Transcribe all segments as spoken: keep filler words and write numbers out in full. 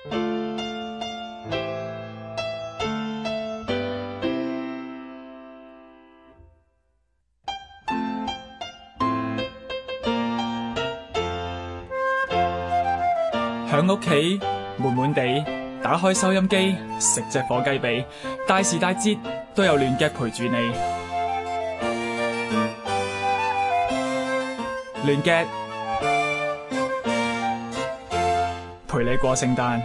響屋企悶悶地，打開收音機，食隻火雞髀，大時大節都有亂 gad 陪住你。亂 gad 陪你過聖誕。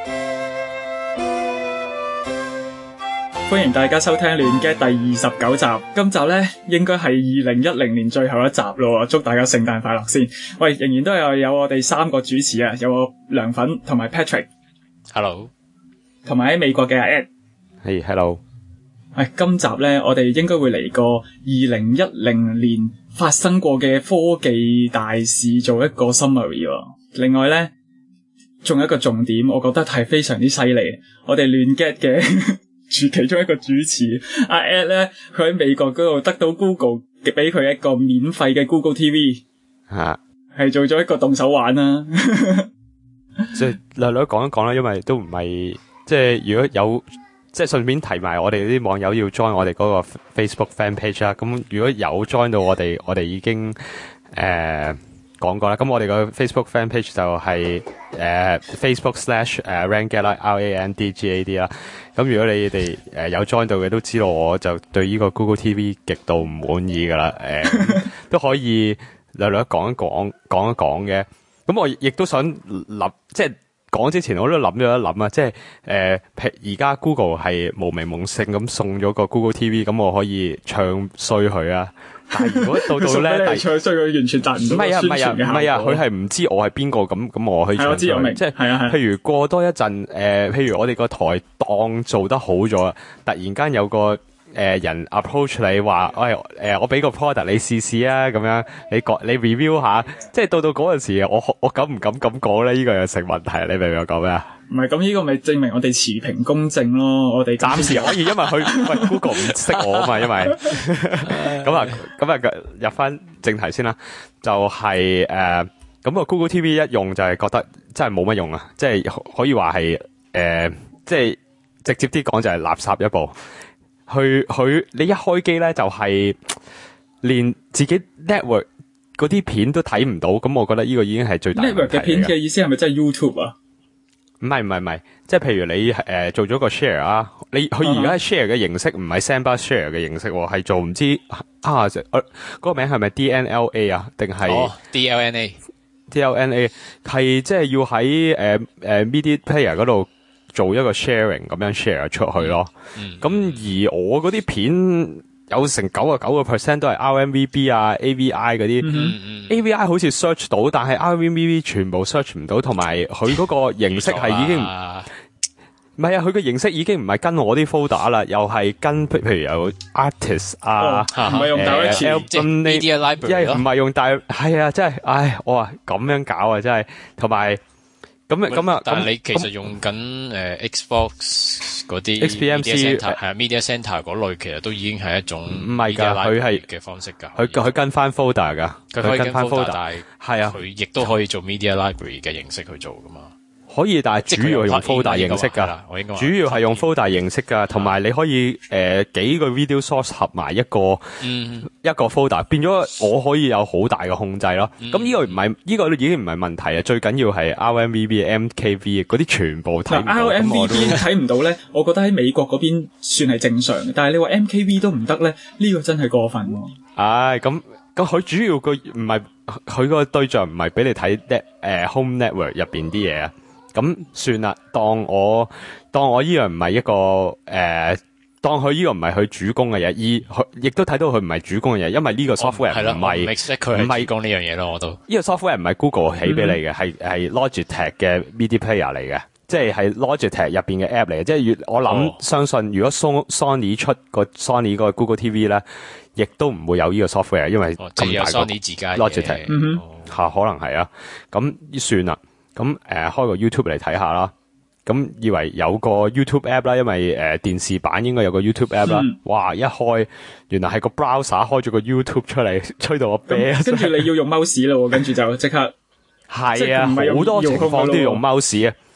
歡迎大家收聽亂 gad 第二十九集。今集咧應該係二零一零年最後一集咯，祝大家聖誕快樂先。喂，仍然都有有我哋三個主持啊，有我涼粉同埋 Patrick。Hello。同埋喺美國嘅阿 Ed。 係、hey, hello。 喂，今集咧我哋應該會嚟個二零一零年發生過嘅科技大事做一個 summary 喎。另外咧仲有一個重點，我覺得係非常之犀利。我哋亂 gad 嘅住其中一個主持阿 Ed 咧，佢喺美國嗰度得到 Google 俾佢一個免費嘅 Google T V， 吓係做咗一個動手玩啦。 即係略略講一講啦，因為都唔係即係如果有即係順便提埋我哋啲網友要 join 我哋嗰個 Facebook fan page 啦。咁如果有 join 到我哋，我哋已經誒。呃講過啦，咁我哋個 Facebook fan page 就係、是、誒、呃、Facebook slash 誒 Randgad 啦 ，R A N D G A D 啦。咁如果你哋誒、呃、有 join 到嘅，都知道我就對呢個 Google T V 極度唔滿意噶啦。誒、呃、都可以略略講一講，講一講嘅。咁我亦都想諗，即係講之前我都諗咗一諗啊，即係誒而家 Google 係無名無姓咁送咗個 Google T V， 咁我可以唱衰佢啊。但係如果到到咧，但係唱衰佢完全達唔到宣傳嘅效果。唔係啊，唔係啊，佢係唔知我係邊個咁，咁我去唱衰。係我知我明，即係係啊係。譬如過多一陣，誒、呃，譬如我哋個台當做得好咗，突然間有個誒、呃、人 approach 你話，喂，誒、呃，我俾個 product 你試試啊，咁樣你講你 review 下，即係到到嗰陣時，我我敢唔敢咁講咧？呢、這個又成問題，你明唔明我講咩啊？ 唔係咁，呢個咪證明我哋持平公正咯。我哋暫時可以，因為佢喂 Google 唔識我啊嘛，因為咁啊咁啊入翻正題先啦。就係誒咁個 Google T V 一用就係覺得真係冇乜用啊，即係可以話係誒即係直接啲講就係垃圾一部。去佢你一開機咧就係、是、連自己 network 嗰啲片都睇唔到，咁我覺得呢個已經係最大問題。network 嘅片嘅意思係咪真係 YouTube 啊？唔係唔係唔係，即係譬如你誒、呃、做咗個 share 啊，你佢而家 share 嘅形式唔係 sandbox share 嘅形式，係做唔知啊嗰、呃那個名係咪 D N L A 啊，定係、 哦、D L N A D L N A 係即係要喺誒誒 media player 嗰度做一個 sharing 咁樣 share 出去咯。咁、嗯、而我嗰啲片有成九啊九個 percent 都係 R M V B 啊 A V I 嗰啲、嗯、A V I 好似 search 到，但係 R M V B 全部 search 唔到，同埋佢嗰個形式係已經唔係啊，佢個形式已經唔係跟我啲 folder 啦，又係跟譬如有 artist 啊，唔係、哦、用 direct 即係 media library 咯， 唔係用大係啊，真係唉，我話咁樣搞啊，真係同埋。咁啊，咁啊， 但係你其實用緊誒、呃、Xbox 嗰啲 X P M C 係啊 Media Center 嗰類，其實都已經係一種唔係㗎，佢係嘅方式㗎。 佢佢跟翻 folder 㗎， 佢可以跟翻 folder， 但係係啊， 佢亦都可以做 Media Library 嘅形式去做㗎嘛。 可以，但係主要係用 folder 形式㗎，主要係用 folder 形式㗎，同埋你可以誒、呃、幾個 video source 合埋一個、嗯、一個 folder， 變咗我可以有好大嘅控制咯。咁、嗯、呢個唔係呢個已經唔係問題啊，最緊要係 R M V B、M K V 嗰啲全部睇唔到。 R M V B 睇唔到咧，我覺得喺美國嗰邊算係正常嘅，但係你話 M K V 都唔得咧，呢、這個真係過分喎。 唉，咁咁佢主要個唔係佢個對象唔係俾你睇 net 誒 home network 入邊啲嘢啊。咁算啦，當我當我依樣唔係一個誒、呃，當佢依個唔係佢主攻嘅嘢，而佢亦都睇到佢唔係主攻嘅嘢，因為呢個 software 唔係唔係講呢樣嘢咯，我都呢個 software 唔係 Google 起俾你嘅，係、嗯、係 Logitech 嘅 media player 嚟嘅，即係係 Logitech 入邊嘅 app 嚟嘅，即係我諗、哦、相信如果 Sony 出個 Sony 個 Google T V 咧，亦都唔會有呢個 software， 因為咁大個 Sony 自家 Logitech 嗯吓、哦、可能係啊，咁算啦。咁誒、呃、開個 YouTube 嚟睇下啦，咁以為有個 YouTube app 啦，因為誒、呃、電視版應該有個 YouTube app 啦、嗯，哇一開原來係個 browser 開咗個 YouTube 出嚟，吹到我啤， 跟住你要用 mouse 咯，跟住就即刻係啊，好多情況都要用 mouse 啊，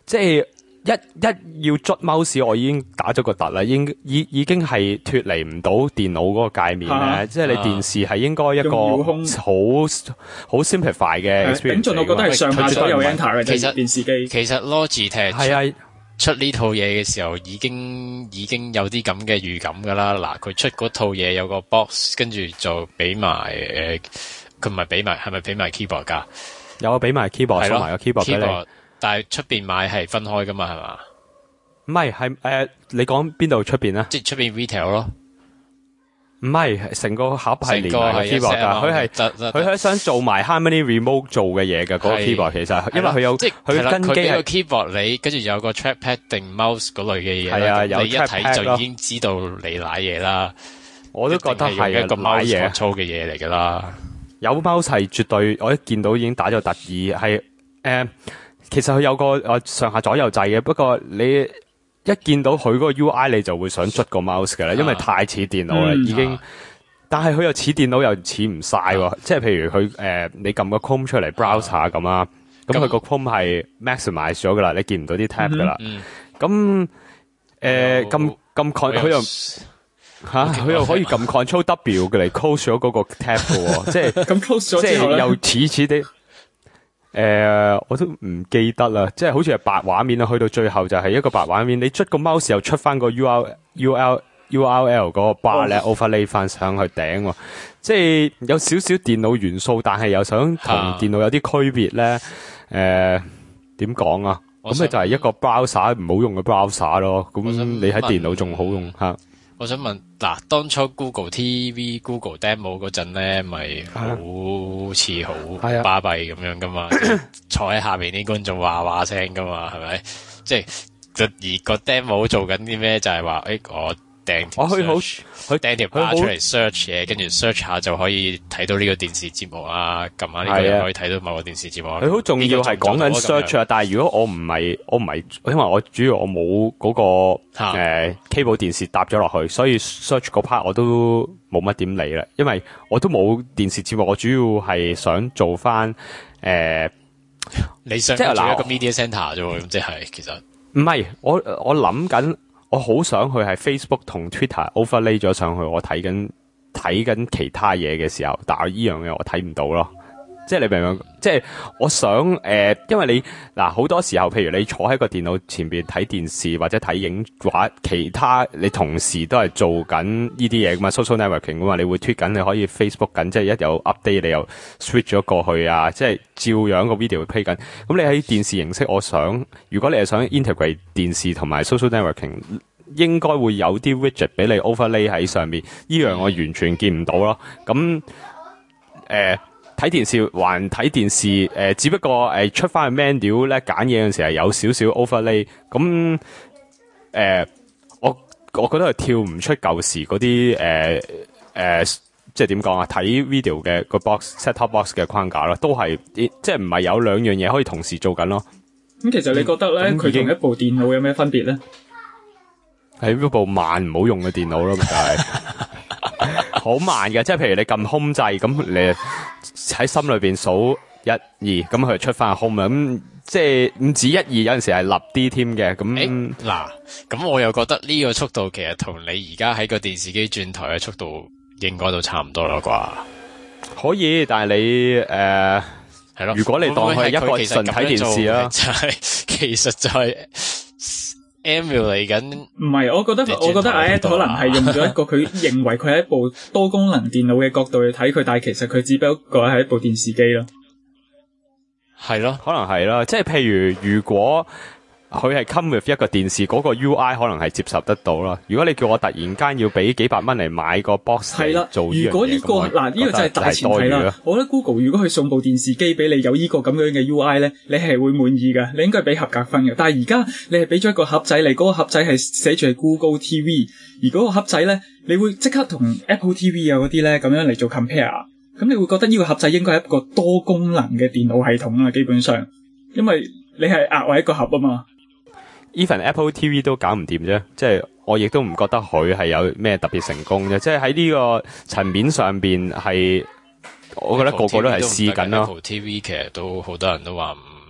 即係一一要捽 mouse，我已經打咗個突啦，已經已已經係脫離唔到電腦嗰個界面咧。啊、即係你電視係應該一個好好 simplify 嘅 experience。頂盡我覺得係上下左右 enter 嘅， 其實電視機其實 Logitech 係啊。 出呢套嘢嘅時候已經已經有啲咁嘅預感㗎啦。嗱，佢出嗰套嘢有個 box， 跟住就俾埋誒，佢唔係俾埋，係咪俾埋 keyboard 㗎？ 有俾埋 keyboard， 送埋個 keyboard 俾你。 但係出邊買係分開㗎嘛，係嘛？ 唔係，係誒，你講邊度出邊咧？ 即係出邊 retail 咯。 唔係，成個盒係連埋個 keyboard 㗎，佢係佢係想做埋 Harmony Remote 做嘅嘢㗎，嗰個 keyboard 其實，因為佢有即係佢根基係個 keyboard 你，跟住有個 trackpad 定 mouse 嗰類嘅嘢， 係啊，有 trackpad 你一睇就已經知道你瀨嘢啦。 我都覺得係一個 mouse 嘢粗嘅嘢嚟㗎啦。 有 mouse 係絕對，我一見到已經打咗突二係誒，其實佢有個誒上下左右掣嘅，不過你一見到佢嗰個 U I 你就會想捽個 mouse 㗎啦，因為太似電腦啦，嗯、已經。啊、但係佢又似電腦又似唔晒喎，啊、即係譬如佢誒、呃、你撳個 Chrome 出嚟 browse 下咁啊，咁佢個 Chrome 係 maximize 咗㗎啦，你見唔到啲 tab 㗎啦。咁誒撳撳 con 佢又嚇佢又可以撳 Control W 嘅嚟 close 咗嗰個 tab 嘅喎，即係咁 close 咗之後咧， 又似似啲。誒、呃，我都唔記得啦，即係好似係白畫面啦，去到最後就係一個白畫面，你捽個 mouse 又出翻個 U R U L U R L 嗰個 bar 咧 overlay 翻上去頂，即係有少少電腦元素，但係又想同電腦有啲區別咧。誒、呃，點講啊？咁咪就係一個 browser 唔好用嘅 browser 咯。咁你喺電腦仲好用吓。 我想問，嗱，當初 Google T V、Google Demo 嗰陣咧，咪好似好巴閉咁樣噶嘛？坐喺下面啲觀眾話話聲噶嘛，係咪？即係而個 Demo 做緊啲咩？就係話，誒，我掟條 search，佢掟條 bar 出嚟 search 嘢，跟住 search 下就可以睇到呢個電視節目啊，撳下呢個又可以睇到某個電視節目。佢好重要係講緊 search 啊，但係如果我唔係，我唔係，因為我主要我冇嗰個誒 cable 電視搭咗落去，所以 search 嗰 part 我都冇乜點理啦。因為我都冇電視節目，我主要係想做翻誒， 你想做一個 media center 啫喎，咁即係其實唔係，我我諗緊。我好想去係 Facebook 同 Twitter overlay 咗上去，我睇緊睇緊其他嘢嘅時候，但係依樣嘢我睇唔到咯。即係你明唔明？即係我想誒、呃，因為你嗱好多時候，譬如你坐喺個電腦前邊睇電視或者睇影畫，其他你同時都係做緊呢啲嘢噶嘛 social networking 噶嘛，你會 tweet 緊，你可以 Facebook 緊，即係一有 update 你又 switch 咗過去啊，即係照樣個 video 會 play 緊。咁你喺電視形式，我想如果你係想 integrate 電視同埋 social networking，應該會有啲 widget 俾你 overlay 喺上面，呢樣我完全見唔到咯。咁誒。呃睇電視還睇電視，誒、呃，只不過誒、呃、出翻去 menu 咧揀嘢嘅時候係有少少 overlay，咁誒、呃，我我覺得係跳唔出舊時嗰啲誒誒，即係點講啊？睇 video 嘅個 box set top box 嘅框架咯，都係即係唔係有兩樣嘢可以同時做緊咯。咁其實你覺得咧，佢同、嗯、一部電腦有咩分別咧？係一部慢唔好用嘅電腦咯，咪就係。好慢嘅，即係譬如你撳 home 掣，咁你喺心裏邊數一二，咁佢就出翻 home 啦。咁即係唔止一二，有陣時係立啲添嘅。咁嗱，咁我又覺得呢個速度其實同你而家喺個電視機轉台嘅速度應該都差唔多啦啩。 可以，但係你誒係咯，如果你當佢係一個純睇電視啦， 就係其實就係。emulate 緊， 唔係，我覺得我覺得阿 Ed 可能係用咗一個佢認為佢係一部多功能電腦嘅角度去睇佢，但係其實佢只不過係一部電視機咯。 係咯， 可能係啦，即係譬如如果佢係 come with 一個電視嗰、那個 U I 可能係接受得到啦。如果你叫我突然間要俾幾百蚊嚟買個 box 係啦， 做呢樣嘢， 如果呢、這個嗱呢、這個就係大前提啦。我覺得 Google 如果佢送部電視機俾你有呢個咁樣嘅 U I 咧，你係會滿意㗎，你應該係俾合格分嘅。但係而家你係俾咗一個盒仔嚟，嗰、那個盒仔係寫住係 Google T V， 而嗰個盒仔咧，你會即刻同 Apple T V 啊嗰啲咧咁樣嚟做 compare， 咁你會覺得呢個盒仔應該係一個多功能嘅電腦系統啊，基本上，因為你係額外一個盒啊嘛。 Even Apple T V 都搞唔掂啫，即係我亦都唔覺得佢係有咩特別成功啫，即係喺呢個層面上邊係，我覺得個個都係試緊咯。 Apple T V 其實都好多人都話唔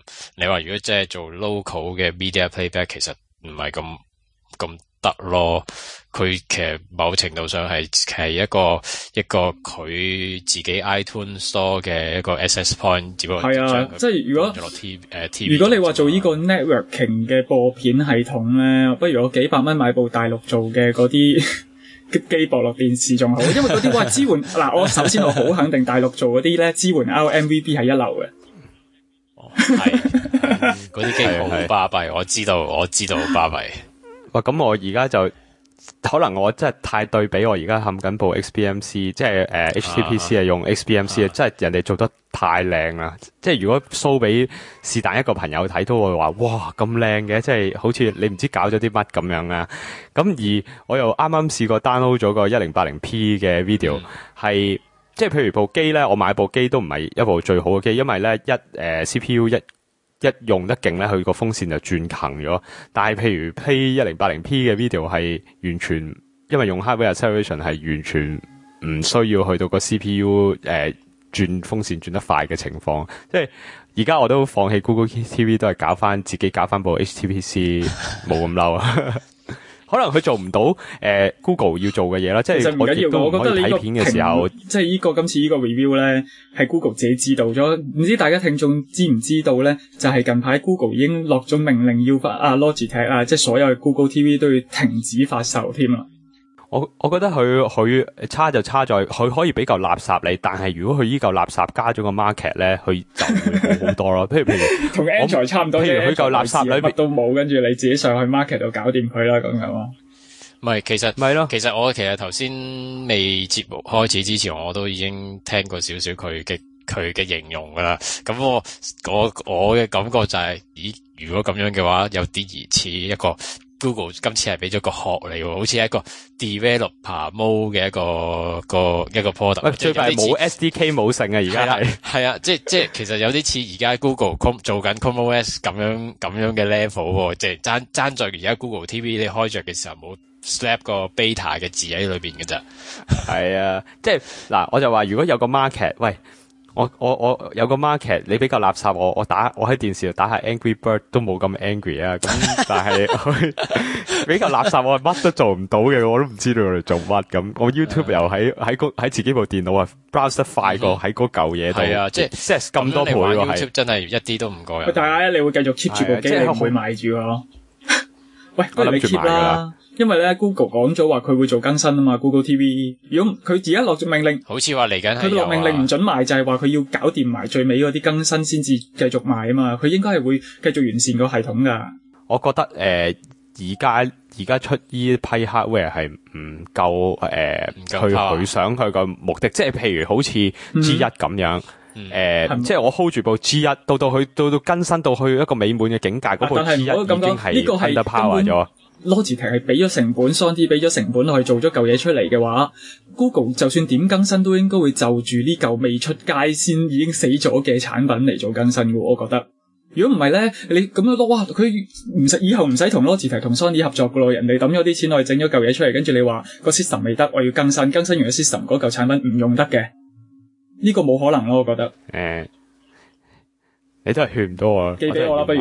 你話如果即係做 local 嘅 media playback，其實唔係咁咁得咯。佢其實某程度上係係一個一個佢自己 iTunes Store 嘅一個 access point，只不過係啊，即係如果落 T 誒 T V， 如果你話做呢個 networking 嘅播片系統咧，不如我幾百蚊買部大陸做嘅嗰啲機播落電視仲好，因為嗰啲話支援嗱，我首先我好肯定大陸做嗰啲咧支援 R M V B 係一流嘅。 哦，係嗰啲機好巴閉，我知道我知道好巴閉。 哇，咁我而家就可能我真係太對比，我而家冚緊部 X B M C， 即係誒、呃、H T P C 係用 X B M C 啊，真係人哋做得太靚啦！即係如果 show 俾是但一個朋友睇，都會話哇咁靚嘅，即係好似你唔知搞咗啲乜咁樣啊！咁而我又啱啱試過 download 咗個一零八零 P 嘅 video，係、嗯、即係譬如部機咧，我買部機都唔係一部最好嘅機，因為咧一誒、呃、C P U 一。一用得勁咧，佢個風扇就轉強咗。但係譬如 play 一零八零 P 嘅 video 係完全，因為用 hardware acceleration 係完全唔需要去到個 C P U 誒、呃、轉風扇轉得快嘅情況。即係而家我都放棄 Google T V， 都係搞翻自己搞翻部 H T P C， 冇咁嬲啊。可能佢做唔到誒、呃、Google 要做嘅嘢啦，即係我亦都唔可以睇片嘅時候， 即係呢個今次呢個 review 咧，係 Google 自己知道咗，唔知大家聽眾知唔知道咧？就係、是、近排 Google 已經落咗命令要發啊 Logitech 啊，即係所有嘅 Google T V 都要停止發售添啦。 我我覺得佢佢差就差在佢可以俾嚿垃圾你，但係如果佢依嚿垃圾加咗個 market 咧，佢就會好好多咯。譬如譬如同 Android 差唔多， 譬如佢嚿垃圾裏邊乜都冇，跟住你自己上去 market 度搞掂佢啦，咁樣啊。 唔係，其實唔係咯。 其實我其實頭先未節目開始之前，我都已經聽過少少佢嘅佢嘅形容噶啦。咁我我我嘅感覺就係、是，咦？如果咁樣嘅話，有啲疑似一個。Google 今次係俾咗個殼嚟喎，好似係一個 developer mode 嘅一個個一個 product。 最弊冇 S D K 冇剩啊！而家係係啊，即係即係其實有啲似而家 Google 做緊 Chrome O S 咁樣咁樣嘅 level 喎，即係爭爭在而家 Google T V 你開着嘅時候冇 slap 個 beta 嘅字喺裏邊嘅咋。 係啊，即係嗱，我就話如果有個 market，喂。我我我有個 market， 你比較垃圾，我我打我喺電視度打下 Angry Bird 都冇咁 angry 啊！咁但係佢比較垃圾，我乜都做唔到嘅，我都唔知道佢哋做乜咁。我 YouTube 又喺喺喺自己部電腦啊 browse 得快過喺嗰嚿嘢度。係啊，即係即係咁多倍喎。 YouTube 真係一啲都唔過癮。 大家你會繼續 keep 住部機，你唔會賣住咯。喂，不如你 keep 啦。因為咧 Google 講咗話佢會做更新啊嘛 Google T V， 如果佢而家落咗命令， 好似話嚟緊係佢落命令唔准賣，就係話佢要搞掂埋最尾嗰啲更新先至繼續賣啊嘛，佢應該係會繼續完善個系統噶。 我覺得誒而家而家出呢批 hardware 係唔夠誒去佢想佢個目的，即係譬如好似 G 一咁樣。誒、呃，即係我 hold 住部 G 一，到到去到到更新到去一個美滿嘅境界，嗰、啊、部 G 一已經係 underpower 咗。 Logitech 係俾咗成本 ，Sony 俾咗成本去做咗嚿嘢出嚟嘅話 ，Google 就算點更新都應該會就住呢嚿未出街先已經死咗嘅產品嚟做更新嘅，我覺得。如果唔係咧，你咁樣咯，哇！佢唔使以後唔使同 Logitech 同 Sony 合作噶咯，人哋抌咗啲錢落去整咗嚿嘢出嚟，跟住你話個 system 未得，我要更新，更新完個 system 嗰嚿產品唔用得嘅。呢、這個冇可能咯，我覺得。誒、 欸，你都係勸唔到我。 寄俾我啦，不如。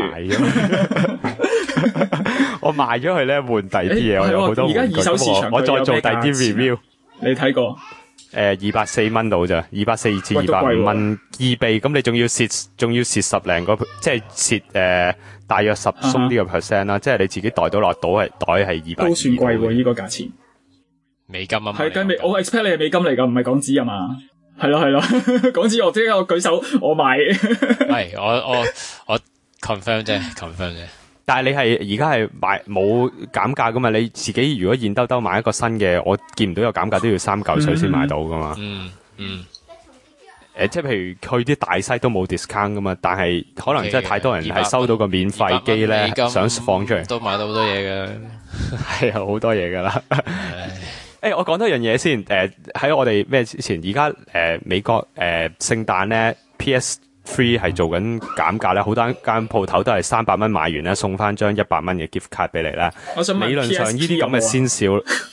我賣咗佢咧，換第二啲嘢，我有好多玩具。而家二手市場我，我再做第二啲 review。 你睇過？ 誒，二百四蚊到咋？二百四至二百五蚊二倍，咁你仲要蝕，仲要蝕十零個，即係蝕誒，大約十鬆啲個 percent 啦。即係你自己袋到落袋係袋係二百。 都算貴喎，呢個價錢。 美金啊嘛。係跟美，我 expect 你係美金嚟噶，唔係港紙啊嘛。係咯係咯，港紙我即刻我舉手我買。 係我我我 confirm 啫 confirm 啫。 但係你係而家係買冇減價噶嘛？你自己如果現兜兜買一個新嘅，我見唔到有減價都要三嚿水先買到噶嘛。 嗯嗯。 誒、呃，即係譬如去啲大西都冇 discount 噶嘛，但係可能真係太多人係收到個免費機咧，想放出嚟都買到好多嘢嘅。 係啊，好多嘢噶啦。誒、欸，我講多樣嘢先。誒、呃，喺我哋咩之前，而家誒美國誒聖誕咧 P S three 係做緊減價咧，好多間鋪頭都係三百蚊買完咧，送翻張一百蚊嘅 gift card 俾你啦。 我想問理論上呢啲咁嘅先兆，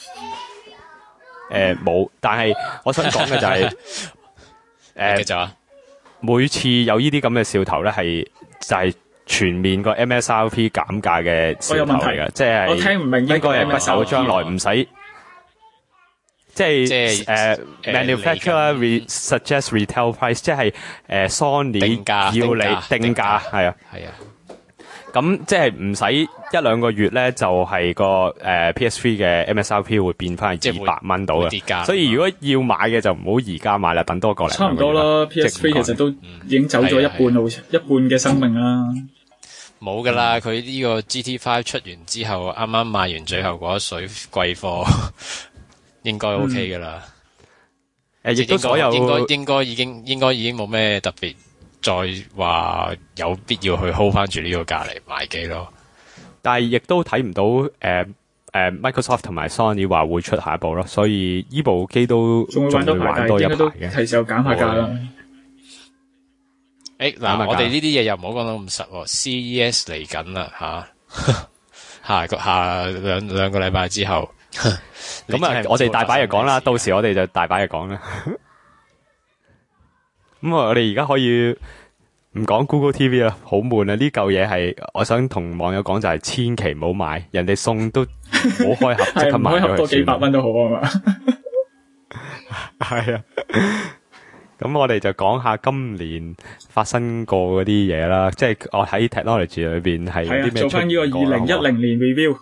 誒冇、呃，但係我想講嘅就係、是，誒、呃，每次有呢啲咁嘅兆頭咧，係就係全面個 M S R P 減價嘅兆頭嚟嘅，即係我聽唔明應該係不久將來唔使。即係誒 manufacturer re suggest retail price， 即係誒 Sony 要你定價，係啊，係啊。咁即係唔使一兩個月咧，就係、是、個誒、呃、P S 三 嘅 M S R P 會變翻係二百蚊到嘅。所以如果要買嘅就唔好而家買啦，等多個零。 差唔多啦 ，P S 三其實都已經走咗一半路，嗯、一半嘅生命啦。 冇噶啦，佢呢個 G T 五 出完之後，啱啱賣完最後嗰一水貴貨。應該 OK 噶啦， 誒，亦都所有應該應該已經應該已經冇咩特別，再話有必要去 hold 翻住呢個價嚟買機咯。 但係亦都睇唔到誒誒、呃呃、Microsoft 同埋 Sony 話會出下一部咯，所以呢部機都仲會玩多一排嘅， 係時候減下價啦。 誒嗱，我哋呢啲嘢又唔好講到咁實喎 ，C E S 嚟緊啦吓，下個下兩兩個禮拜之後。 咁啊，我哋大把嘢講啦，到時我哋就大把嘢講啦。咁啊，我哋而家可以唔講 Google T V 啦，好悶啊！呢嚿嘢係我想同網友講就係千祈唔好買，人哋送都唔好開盒，即刻買咗佢。開盒多幾百蚊都好啊嘛。係啊。咁我哋就講下今年發生過嗰啲嘢啦，即係我喺 technology 裏邊係啲咩出現過。 做翻呢個二零一零年 review。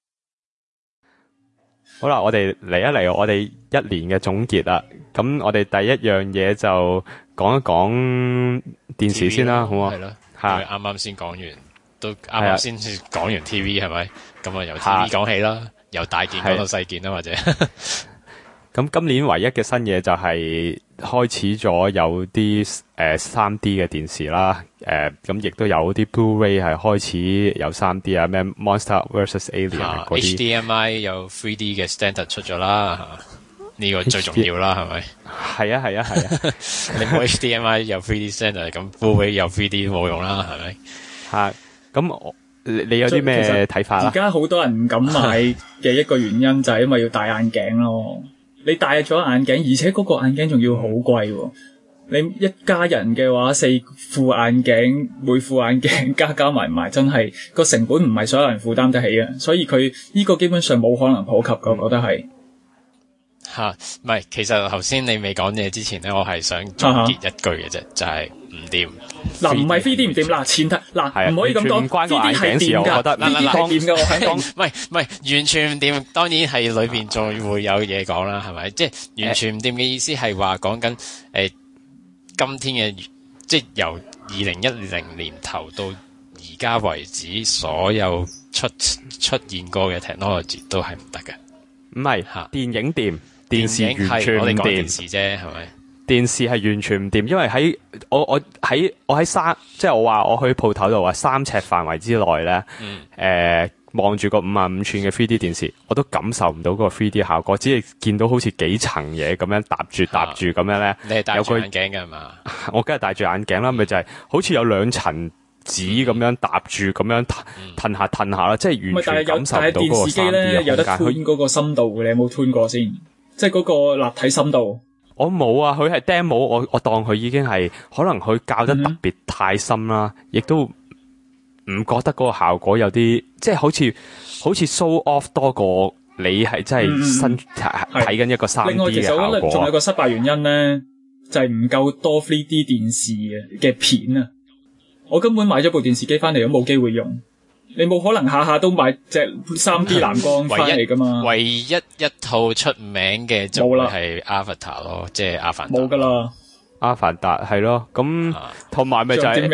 好啦，我哋嚟一嚟我哋一年嘅總結啦。咁我哋第一樣嘢就講一講電視先啦，好唔好？係咯， 係啱啱先講完，都啱啱先講完 T V 係咪？咁啊由 T V 講起啦，由大件講到細件啦，或者。 咁今年唯一嘅新嘢就係開始咗有啲誒三 D 嘅電視啦，誒咁亦都有啲 Blu-ray 係開始有三 D 啊，咩 Monster versus Alien 嗰啲。 H D M I 有 three D 嘅 standard 出咗啦，呢個最重要啦，係咪？ 係啊係啊係啊！ 你冇 H D M I 有 three D standard， 咁 Blu-ray 有 three D 都冇用啦，係咪？ 係咁我你你有啲咩睇法啦？ 而家好多人唔敢買嘅一個原因就係因為要戴眼鏡咯。你戴咗眼鏡，而且嗰個眼鏡仲要好貴喎。你一家人嘅話，四副眼鏡，每副眼鏡加加埋埋，真係個成本唔係所有人負擔得起嘅。所以佢呢個基本上冇可能普及嘅，我覺得係。 吓，唔係，其實頭先你未講嘢之前咧，我係想總結一句嘅啫，就係唔掂。 嗱，唔係 three D 唔掂，嗱前提嗱唔可以咁講， 唔關個眼鏡事，我覺得。 嗱嗱嗱， 係掂嘅，我肯定。 唔係唔係，完全唔掂，當然係裏邊再會有嘢講啦，係咪？即係完全唔掂嘅意思係話講緊誒，今天嘅即係由二零一零年頭到而家為止，所有出出現過嘅 technology 都係唔得嘅。 唔係吓，電影掂。電視完全唔掂， 電視啫，係咪？ 電視係完全唔掂，因為喺我我喺我喺三，即係我話我去鋪頭度話三尺範圍之內咧，誒望住個五啊五寸嘅 three D 電視，我都感受唔到嗰個 three D 效果，只係見到好似幾層嘢咁樣搭住搭住咁樣咧。 你係戴住眼鏡㗎係嘛？ 我梗係戴住眼鏡啦，咪就係好似有兩層紙咁樣搭住咁樣褪下褪下啦，即係完全感受唔到嗰個三 D 嘅空間。 有得吞嗰個深度嘅，你有冇吞過先？即係嗰個立體深度， 我冇啊！佢係 demo，我我當佢已經係可能佢校得特別太深啦，亦、嗯、都唔覺得嗰個效果有啲，即係好似好似 show off 多過你係真係新睇緊、嗯、一個三 D 嘅效果。另外，其實我覺得仲有個失敗原因咧，就係唔夠多 three D 電視嘅嘅片啊！我根本買咗部電視機翻嚟都冇機會用。你冇可能下下都買隻三 D 藍光翻嚟噶嘛？ 唯一一套出名嘅就係 Avatar 咯，即係阿凡達。 冇噶啦， 阿凡達係咯，咁同埋咪就係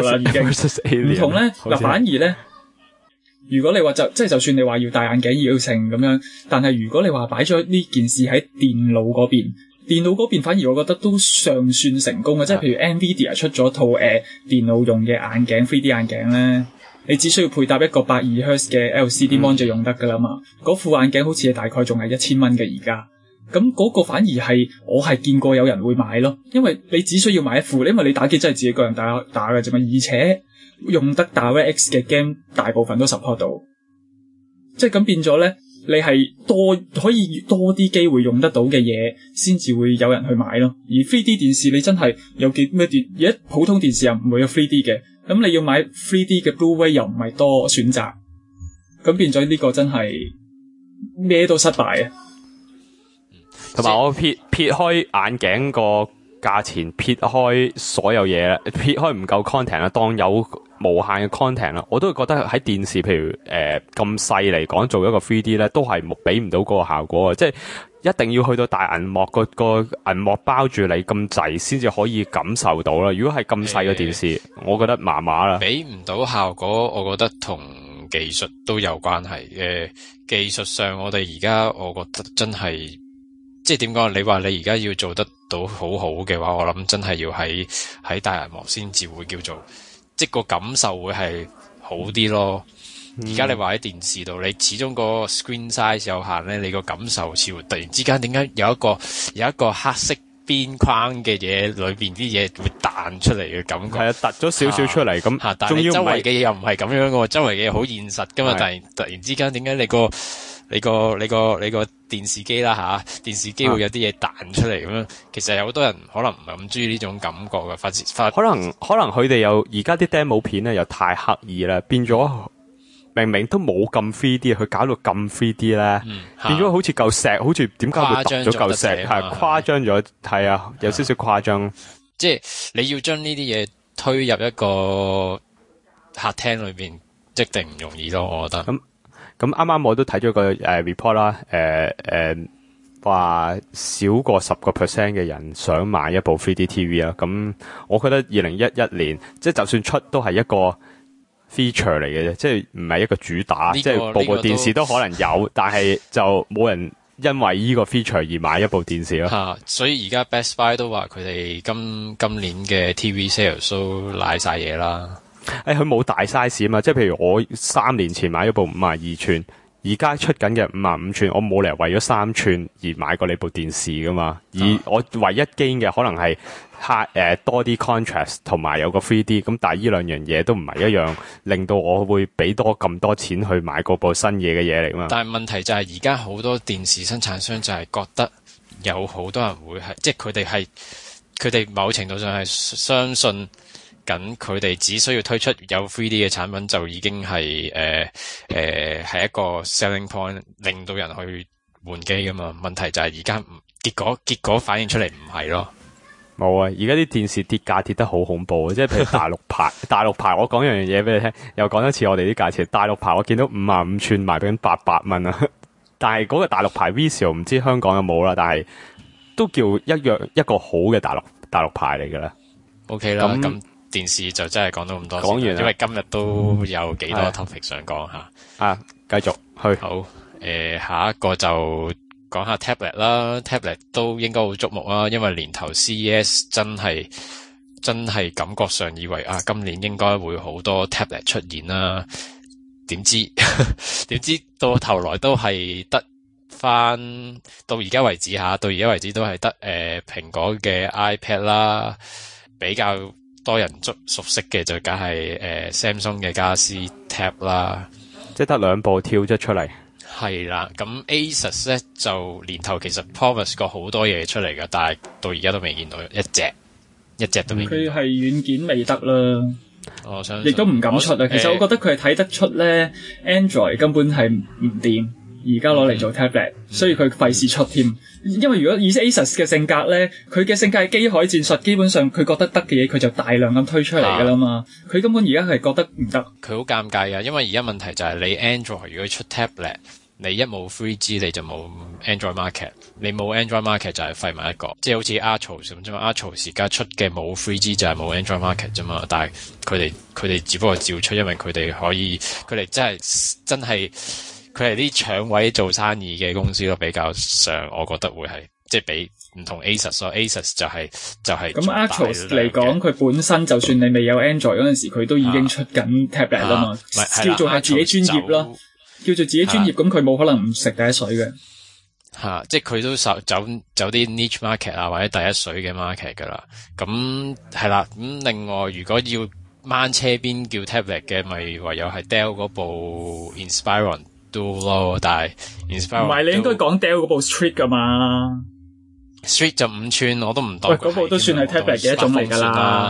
Monster 唔同咧。嗱，反而咧，如果你話就即係就算你話要戴眼鏡要成咁樣，但係如果你話擺咗呢件事喺電腦嗰邊，電腦嗰邊反而我覺得都尚算成功嘅，即係譬如 Nvidia 出咗套誒、呃、電腦用嘅眼鏡 three D 眼鏡咧。你只需要配搭一個百二赫茲嘅 L C D mon 就用得噶啦嘛，嗰、嗯、副眼鏡好似係大概仲係一千蚊嘅而家，咁嗰個反而係我係見過有人會買咯，因為你只需要買一副，因為你打機真係自己個人打打嘅啫嘛，而且用得 DirectX 嘅 game 大部分都 support 到，即係咁變咗咧，你係多可以多啲機會用得到嘅嘢，先至會有人去買咯。而 three D 電視你真係有幾咩電？而家普通電視又唔會有 three D 嘅。 咁你要買 three D 嘅 Blu-ray 又唔係多選擇，咁變咗呢個真係咩都失敗啊！ 同埋我撇撇開眼鏡個價錢，撇開所有嘢啦，撇開唔夠 content 啦，當有無限嘅 content 啦，我都會覺得喺電視，譬如誒咁細嚟講，做一個 three D 咧，都係冇俾唔到嗰個效果嘅，即係一定要去到大銀幕，個個銀幕包住你咁滯，先至可以感受到啦。如果係咁細嘅電視，呃、我覺得麻麻啦。俾唔到效果，我覺得同技術都有關係嘅。呃、技術上，我哋而家我覺得真係，即係點講？你話你而家要做得到好好嘅話，我諗真係要喺喺大銀幕先至會叫做，即係個感受會係好啲咯。而家你話喺電視度，你始終個 screen size 有限咧，你個感受似乎突然之間點解有一個有一個黑色邊框嘅嘢裏邊啲嘢會彈出嚟嘅感覺，係啊，突咗少少出嚟咁，吓，但係你周圍嘅嘢又唔係咁樣嘅，周圍嘅嘢好現實噶嘛，但係突然之間點解你個你個你個你個電視機啦吓，電視機會有啲嘢彈出嚟咁樣，其實有好多人可能唔係咁中意呢種感覺嘅，發發可能可能佢哋又而家啲 demo 片咧又太刻意啦，變咗。明明都冇咁 three D， 佢搞到咁 three D 咧，嗯、變咗好似嚿石，好似點解會突咗嚿石？係誇張咗，係啊，有少少誇張。即係你要將呢啲嘢推入一個客廳裏邊，一定唔容易咯，我覺得。咁咁啱啱我都睇咗個誒、uh, report 啦，誒誒話少過十個 percent 嘅人想買一部 three D T V 啦。咁我覺得二零一一年，即係就算出都係一個。feature 嚟嘅啫，即係唔係一個主打，這個、即係部部電視都可能有，但係就冇人因為呢個 feature 而買一部電視咯。吓、啊，所以而家 Best Buy 都話佢哋今今年嘅 T V sales 都瀨晒嘢啦。誒、哎，佢冇大 size 啊嘛，即係譬如我三年前買咗部五十二寸，而家出緊嘅五十五寸，我冇理由為咗三寸而買過你部電視噶嘛。而我唯一 gain 嘅可能係。誒、呃、多啲 contrast 同埋有個 three D， 咁但係呢兩樣嘢都唔係一樣，令到我會俾多咁多錢去買嗰部新嘢嘅嘢嚟嘛。但係問題就係而家好多電視生產商就係覺得有好多人會係，即係佢哋係佢哋某程度上係相信緊佢哋只需要推出有 three D 嘅產品就已經係誒誒係一個 selling point， 令到人去換機噶嘛。問題就係而家結果結果反映出嚟唔係咯。冇啊！而家啲電視跌價跌得好恐怖啊！即係譬如大陸牌，大陸牌我講樣嘢俾你聽，又講一次我哋啲價錢。大陸牌我見到五十五寸賣緊八百蚊啊！但係嗰個大陸牌 Vizio 唔知香港有冇啦，但係都叫一樣一個好嘅大陸大陸牌嚟㗎啦。OK 啦，咁、嗯、電視就真係講到咁多。講完，因為今日都有幾多 topic 想講下。啊，繼續去。好，誒、呃，下一個就。講下 tablet 啦 ，tablet 都應該好矚目啦，因為年頭 C E S 真係真係感覺上以為啊，今年應該會好多 tablet 出現啦，點知點知到頭來都係得翻到而家為止吓，到而家為止都係得誒蘋果嘅 iPad 啦，比較多人熟熟悉嘅就梗係誒 Samsung 嘅 Galaxy Tab 啦，即係得兩部跳咗出嚟。係啦，咁 Asus 咧就年頭其實 promise 過好多嘢出嚟噶，但係到而家都未見到一隻，一隻都未見到。佢係軟件未得啦，我相信亦都唔敢出啊。其實我覺得佢係睇得出咧 ，Android 根本係唔掂，而家攞嚟做 tablet，、嗯、所以佢費事出添。因為如果以 Asus 嘅性格咧，佢嘅性格係機海戰術，基本上佢覺得得嘅嘢，佢就大量咁推出嚟噶啦嘛。佢、啊、根本而家係覺得唔得。佢好尷尬啊，因為而家問題就係你 Android 如果出 tablet。你一冇 three G 你就冇 Android market， 你冇 Android market 就係廢埋一個，即係好似 Archos 咁啫嘛。Archos 而家出嘅冇 three G 就係冇 Android market 啫嘛。但係佢哋佢哋只不過照出，因為佢哋可以，佢哋真係真係佢係啲搶位做生意嘅公司咯。比較上，我覺得會係即係比唔同 Asus 咯。Asus 就係、是、就係、是、咁 Archos 嚟講，佢本身就算你未有 Android 嗰陣時，佢都已經出緊 tablet 啦嘛，啊、叫做係自己專業咯。叫做自己專業，咁佢冇可能唔食第一水嘅。吓、啊，即係佢都走走走啲 niche market 啊，或者第一水嘅 market 噶啦。咁係啦，咁另外如果要掹車邊叫 tablet 嘅，咪唯有係 Dell 嗰部 Inspiron 都咯。但係 Inspiron 唔係你應該講 Dell 嗰部 Street 噶嘛 ？Street 就五寸，我都唔當。喂，嗰部都算係 tablet 嘅一種嚟噶啦。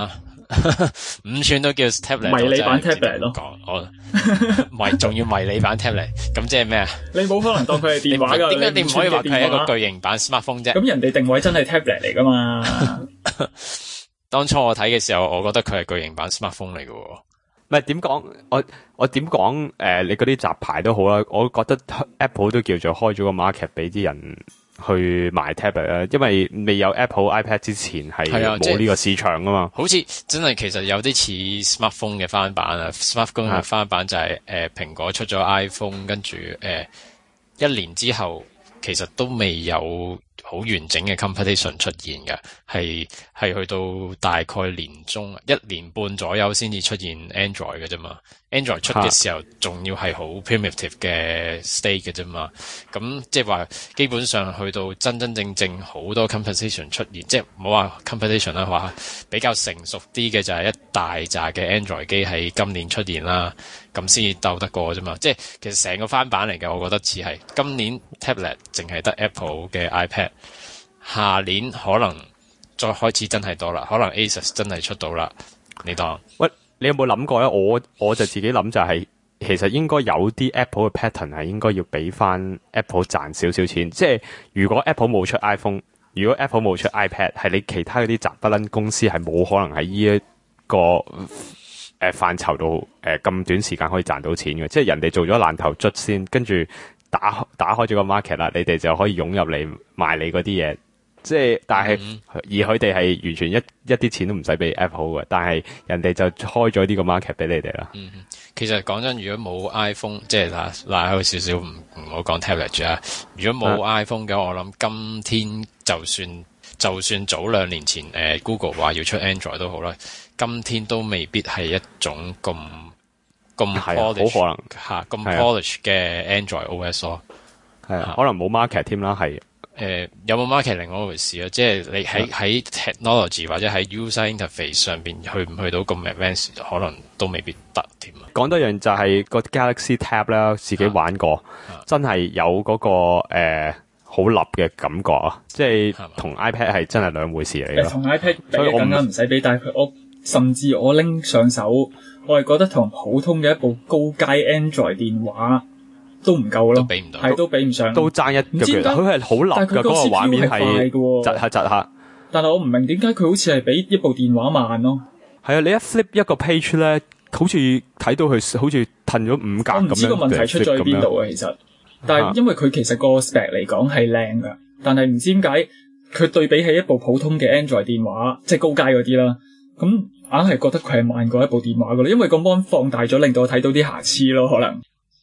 五寸都叫 tablet， 迷你版 tablet 咯。 講我迷仲要迷你版 tablet， 咁即係咩啊？ 你冇可能當佢係電話㗎。 點解你唔可以話佢係一個巨型版 smartphone 啫？ 咁人哋定位真係 tablet 嚟㗎嘛？ 當初我睇嘅時候，我覺得佢係巨型版 smartphone 嚟㗎喎。 唔係點講？我我點講？誒、呃，你嗰啲雜牌都好啦。我覺得 Apple 都叫做開咗個 market 俾啲人去賣 tablet 啦，因為未有 Apple iPad 之前係冇呢個市場噶嘛。 好似真係其實有啲似 smartphone 嘅翻版啊 ，smartphone 嘅翻版就係、是、誒、呃、蘋果出咗 iPhone， 跟住誒、呃、一年之後，其實都未有好完整嘅 competition 出現嘅，係係去到大概年中一年半左右先至出現 Android 嘅啫嘛。Android 出嘅時候仲要係好 primitive 嘅 state 嘅啫嘛。咁即係話基本上去到真真正正好多 competition 出現，即係唔好話 competition 啦，話比較成熟啲嘅就係一大扎嘅 Android 機喺今年出現啦，咁先至鬥得過啫嘛。即係其實成個翻版嚟嘅，我覺得似係今年 tablet 淨係得 Apple 嘅 iPad， 下年可能再開始真係多啦，可能 Asus 真係出到啦。你當喂？你有冇諗過咧？我我就自己諗就係、是，其實應該有啲 Apple 嘅 pattern 係應該要俾翻 Apple 賺少少錢。即係如果 Apple 冇出 iPhone， 如果 Apple 冇出 iPad， 係你其他嗰啲雜不楞公司係冇可能喺呢一個誒範疇度誒咁短時間可以賺到錢嘅。即係人哋做咗爛頭卒先，跟住打打開咗個 market 啦，你哋就可以湧入嚟賣你嗰啲嘢。即係，但係、嗯、而佢哋係完全一一啲錢都唔使俾 Apple 嘅，但係人哋就開咗呢個 market 俾你哋啦。 嗯，其實講真，如果冇 iPhone， 即係嗱拉開少少，唔唔好講 tablet 啊。如果冇 iPhone 嘅，我諗今天就算就算早兩年前誒、呃、Google 話要出 Android 都好啦，今天都未必係一種咁咁 polish 好可能吓咁 polish 嘅 Android O S 咯。 係啊，可能冇 market 添啦，係。 誒、呃，有冇 market 另外一回事啊？即係你喺喺 technology 或者喺 user interface 上邊去唔去到咁 advanced， 可能都未必得添啊。 講多樣就係個 Galaxy Tab 啦，自己玩過，啊、真係有嗰、那個誒好立嘅感覺啊！即係同 iPad 係真係兩回事嚟嘅。 同 iPad 比更加唔使俾，但係我甚至我拎上手，我係覺得同普通嘅一部高階 Android 電話都唔夠咯， 都比唔到， 係都比唔上， 都爭一腳嘅。佢係好立嘅，嗰個畫面係窒下窒下。 但係我唔明點解佢好似係比一部電話慢咯。 係啊，你一 flip 一個 page 咧，好似睇到佢好似褪咗五格咁樣。我唔知個問題出咗喺邊度啊，其實。但係因為佢其實個 spec 嚟講係靚噶，但係唔知點解佢對比起一部普通嘅 Android 電話，即係高階嗰啲啦，咁硬係覺得佢係慢過一部電話噶啦，因為個 mon 放大咗，令到我睇到啲瑕疵咯，可能。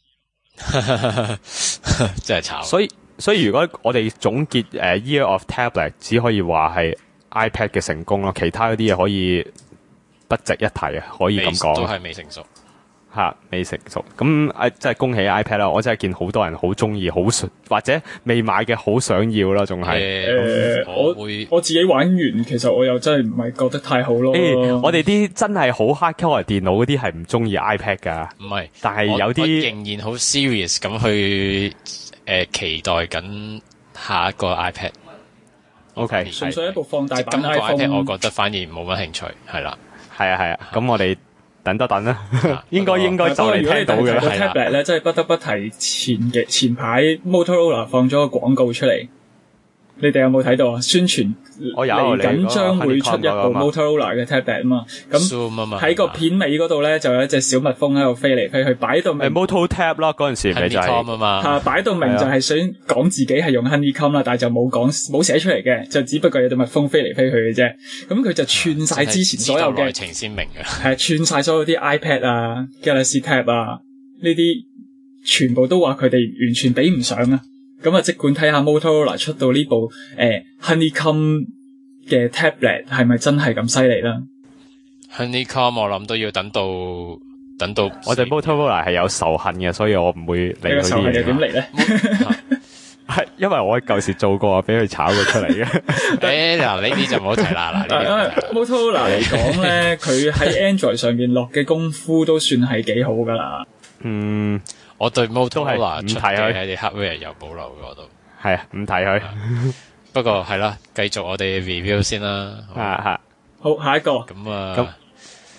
真係慘， 所以所以如果我哋總結誒、uh, Year of Tablet， 只可以話係 iPad 嘅成功咯，其他嗰啲嘢可以不值一提啊，可以咁講。 都係未成熟， 吓未成熟。咁誒，真係恭喜 iPad 啦！我真係見好多人好中意，好或者未買嘅好想要啦，仲係。 誒、呃，我會我自己玩完，其實我又真係唔係覺得太好咯。 誒，我哋啲真係好 hardcore 電腦嗰啲係唔中意 iPad 噶。 唔係， 但係有啲仍然好 serious 咁去誒、呃、期待緊下一個 iPad。 OK， 純粹一部放大版今個 iPhone， iPad 我覺得反而冇乜興趣，係啦， 係啊係啊，咁我哋。等多等啦，應該應該就嚟聽到嘅啦。 個 tablet 咧，真係不得不提前嘅前排 Motorola 放咗個廣告出嚟，你哋有冇睇到啊？宣傳嚟緊將會出一部 Motorola 嘅 tablet 啊嘛，咁喺個片尾嗰度咧就有一隻小蜜蜂喺度飛嚟飛去，擺到明。 Moto Tab 啦，嗰陣時咪就係啊嘛， 嚇擺到明就係想講自己係用 Honeycomb 啦，但係就冇講冇寫出嚟嘅，就只不過有隻蜜蜂飛嚟飛去嘅啫。咁佢就串晒之前所有嘅內情鮮明嘅， 係串晒所有啲 iPad 啊、Galaxy Tab 啊呢啲，全部都話佢哋完全比唔上啊！咁啊，即管睇下 Motorola 出到呢部誒、呃、Honeycomb 嘅 tablet 係咪真係咁犀利啦 ？Honeycomb 我諗都要等到等到我哋 Motorola 係有仇恨嘅，所以我唔會理佢啲嘢。 仇恨又點嚟咧？ 係因為我舊時做過，俾佢炒咗出嚟嘅。 誒嗱，呢啲就唔好提啦。嗱， 因為 Motorola 嚟講咧，佢喺 Android 上邊落嘅功夫都算係幾好噶啦。 嗯。 我對 Motorola 出嘅喺啲 hardware 有保留嘅，我都係啊，唔睇佢。 不過係啦，繼續我哋 review 先啦。 啊， 好，下一個。 咁啊，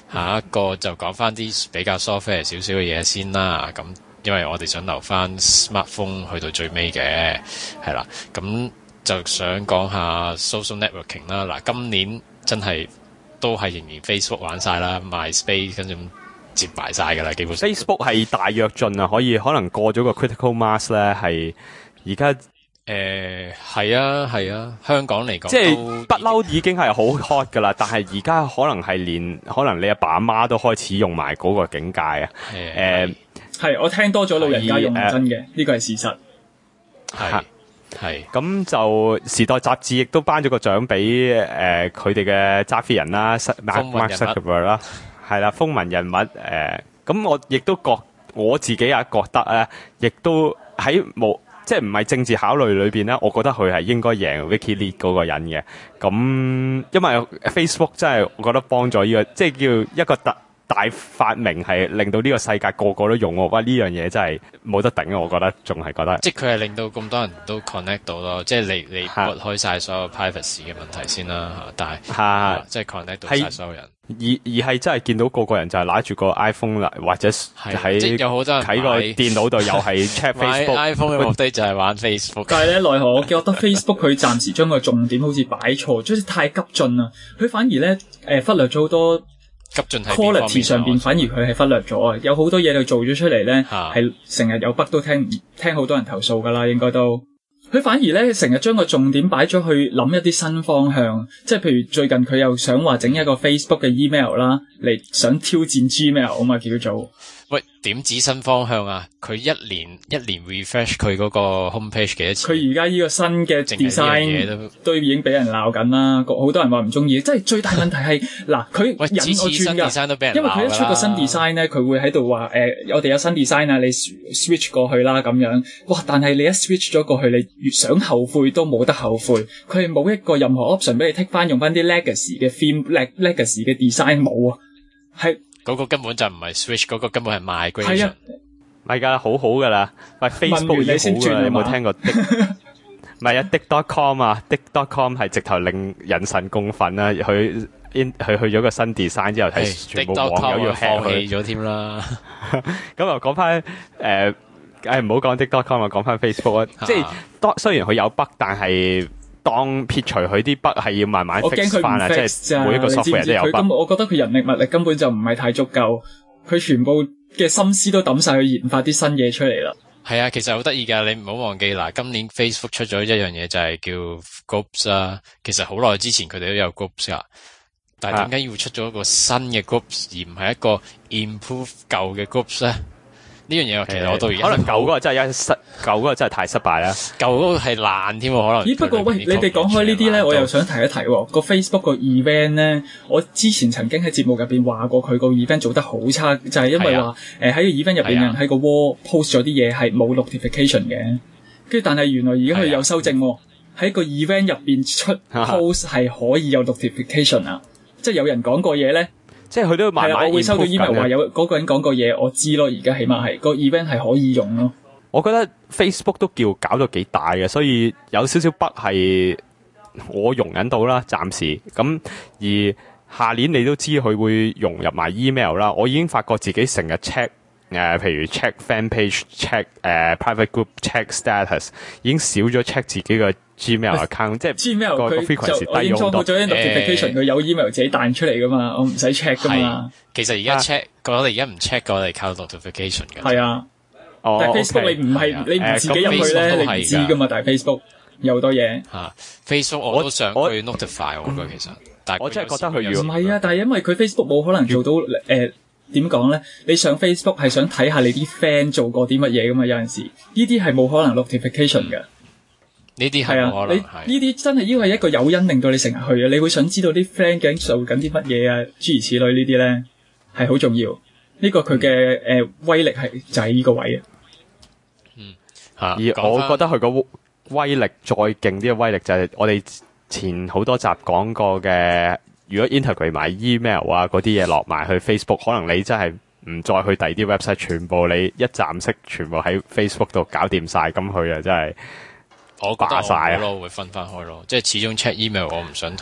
下一個就講翻啲比較 software 少少嘅嘢先啦。咁因為我哋想留翻 smartphone 去到最尾嘅，係啦。咁就想講下 social networking 啦。嗱，今年真係都係仍然 Facebook 玩晒啦 ，MySpace 跟住接埋晒㗎啦，基本上。 Facebook 係大躍進啊，可以可能過咗個 critical mass 咧，係而家。 誒係啊係啊，香港嚟講， 即係不嬲已經係好 hot 噶啦，但係而家可能係連可能你阿爸阿媽都開始用埋嗰個境界啊。誒係，我聽多咗老人家用真嘅，呢個係事實。 係係咁就時代雜誌亦都頒咗個獎俾誒佢哋嘅揸 fit 人啦 ，Mark Zuckerberg 啦，係啦，風雲人物誒。咁、呃、我亦都覺我自己也覺得咧，亦都喺冇。即係唔係政治考慮裏邊咧，我覺得佢係應該贏 WikiLeaks 嗰個人嘅。咁因為 Facebook 真係我覺得幫咗呢個，即係叫一個大大發明，係令到呢個世界個個都用喎。哇！呢樣嘢真係冇得頂啊！我覺得仲係覺得。 即係佢係令到咁多人都 connect 到咯。即係你你撥開晒所有 privacy 嘅問題先啦嚇，但係嚇即係 connect 到晒所有人。而而係真係見到個個人就係拿住個 iPhone 啦，或者喺即有好多人喺個電腦度又係 check Facebook。 iPhone 嘅目的就係玩 Facebook。 但係咧，奈何我覺得 Facebook 佢暫時將個重點好似擺錯，即係太急進啦。佢反而咧誒、呃、忽略咗好多急進 quality 上邊，反而佢係忽略咗啊！有好多嘢佢做咗出嚟咧，係成日有 bug 都聽聽好多人投訴㗎啦，應該都。佢反而咧成日將個重點擺咗去諗一啲新方向，即係譬如最近佢又想話整一個 Facebook 嘅 email 啦，嚟想挑戰 Gmail 啊嘛，叫做。 喂，點指新方向啊？佢一年一年 refresh 佢嗰個 homepage 幾多次？ 佢而家呢個新嘅 design 都，都已經俾人鬧緊啦，好多人話唔中意。即係最大問題係嗱，佢引我轉㗎，因為佢一出個新 design 咧，佢會喺度話誒，我哋有新 design 啊，你 switch 過去啦咁樣。哇！但係你一 switch 咗過去，你越想後悔都冇得後悔。佢係冇一個任何 option 俾你 take 翻用翻啲 legacy 嘅 theme、legacy 嘅 design 冇啊，係。 嗰個根本就唔係 switch， 嗰個根本係 migration。係啊， 唔係㗎，好好㗎啦。喂 Facebook 已經好㗎啦，你有冇聽過 Dick？ 唔係啊 ，Dick dot com 啊 ，Dick dot com 係直頭令人神共憤啊！佢佢去咗個新 design 之後，睇全部網友要 hack 佢咗添啦。 咁又講翻誒，誒唔好講 Dick dot com 啊，講翻 Facebook 啊。即係當雖然佢有 bug，但係。當撇除佢啲 bug 係要慢慢 fix 翻啊，即係每一個 software 都有 bug。 我覺得佢人力物力根本就唔係太足夠，佢全部嘅心思都抌晒去研發啲新嘢出嚟啦。 係啊，其實好得意㗎，你唔好忘記嗱，今年 Facebook 出咗一樣嘢就係叫 Groups 啊。其實好耐之前佢哋都有 Groups 㗎，但係點解要出咗一個新嘅 Groups 而唔係一個 improve 舊嘅 Groups 咧？呢樣嘢其實我到而家可能舊嗰個真係一失，舊嗰個真係太失敗啦。 舊嗰個係爛添喎，可能。咦？ 不過喂，你哋講開呢啲咧，我又想提一提喎。個 Facebook 個 event 咧，我之前曾經喺節目入邊話過佢個 event 做得好差，就係、是、因為話誒喺個 event 入邊有人喺個 wall post 咗啲嘢係冇 notification 嘅，跟住但係原來而家佢有修正喎，喺個 event 入邊出 post 係可以有 notification 啊，即係有人講過嘢咧。 即係佢都慢慢， 我會收到 email 話有嗰個人講過嘢，我知咯。而家起碼係個 event 係可以用咯。 我覺得 Facebook 都叫搞到幾大嘅，所以有少少 bug 係我容忍到啦，暫時。咁而下年你都知佢會融入埋 email 啦。我已經發覺自己成日 check 誒、呃，譬如 check fan page、check 誒、呃、private group、check status， 已經少咗 check 自己嘅 Gmail account， 即係 Gmail 個 frequency 低咗好多。 我已經裝咗啲 notification，佢有 email 自己彈出嚟噶嘛，我唔使 check 噶嘛。 其實而家 check，我哋而家唔 check，我哋靠 notification 嘅。 係啊， 哦、 但係 Facebook、okay，你唔係、啊、你唔自己入去咧，你唔知噶嘛。但係 Facebook 有好多嘢。 嚇、啊、Facebook 我都想去 notify 我嘅，其實。但係我真係覺得佢要唔係啊，但係因為佢 Facebook 冇可能做到誒點講咧？你上 Facebook 係想睇下你啲 friend 做過啲乜嘢噶嘛？有陣時呢啲係冇可能 notification 嘅。 呢啲係啊， 你呢啲真係因為一個誘因令到你成日去啊！你會想知道啲 friend 究竟做緊啲乜嘢啊？諸如此類呢啲咧係好重要。呢、呢個佢嘅誒威力係就係呢個位啊。 嗯， 而我覺得佢個威力再勁啲嘅威力就係我哋前好多集講過嘅。如果 integrate 埋 email 啊嗰啲嘢落埋去 Facebook， 可能你真係唔再去第二啲 website， 全部你一站式全部喺 Facebook 度搞掂晒，咁佢啊真係。 我覺得我咯會分翻開咯，即係始終 check email 我唔想同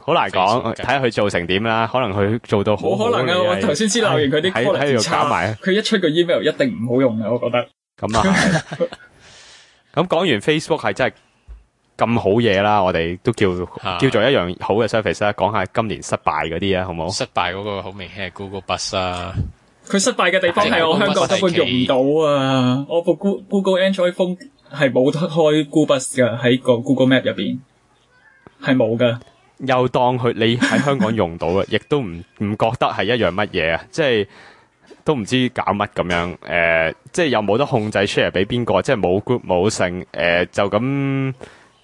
好難講，睇下佢做成點啦。可能佢做到好冇可能啊！我頭先先鬧完佢啲 quality 差，佢一出個 email 一定唔好用嘅，我覺得。咁啊係。 咁講完 Facebook 係真係咁好嘢啦，我哋都叫叫做一樣好嘅 service 啦。講下今年失敗嗰啲啊，好唔好？ 失敗嗰個好明顯係 Google Bus 啊。 佢失敗嘅地方係我香港根本用唔到啊！我部 Google Android phone 係冇開 Google Bus 㗎，喺個 Google Map 入邊係冇㗎。 又當佢你喺香港用到嘅，亦都唔唔覺得係一樣乜嘢啊！即係都唔知搞乜咁樣，誒、呃，即係又冇得控制 share 俾邊個，即係冇 group 冇剩，誒、呃，就咁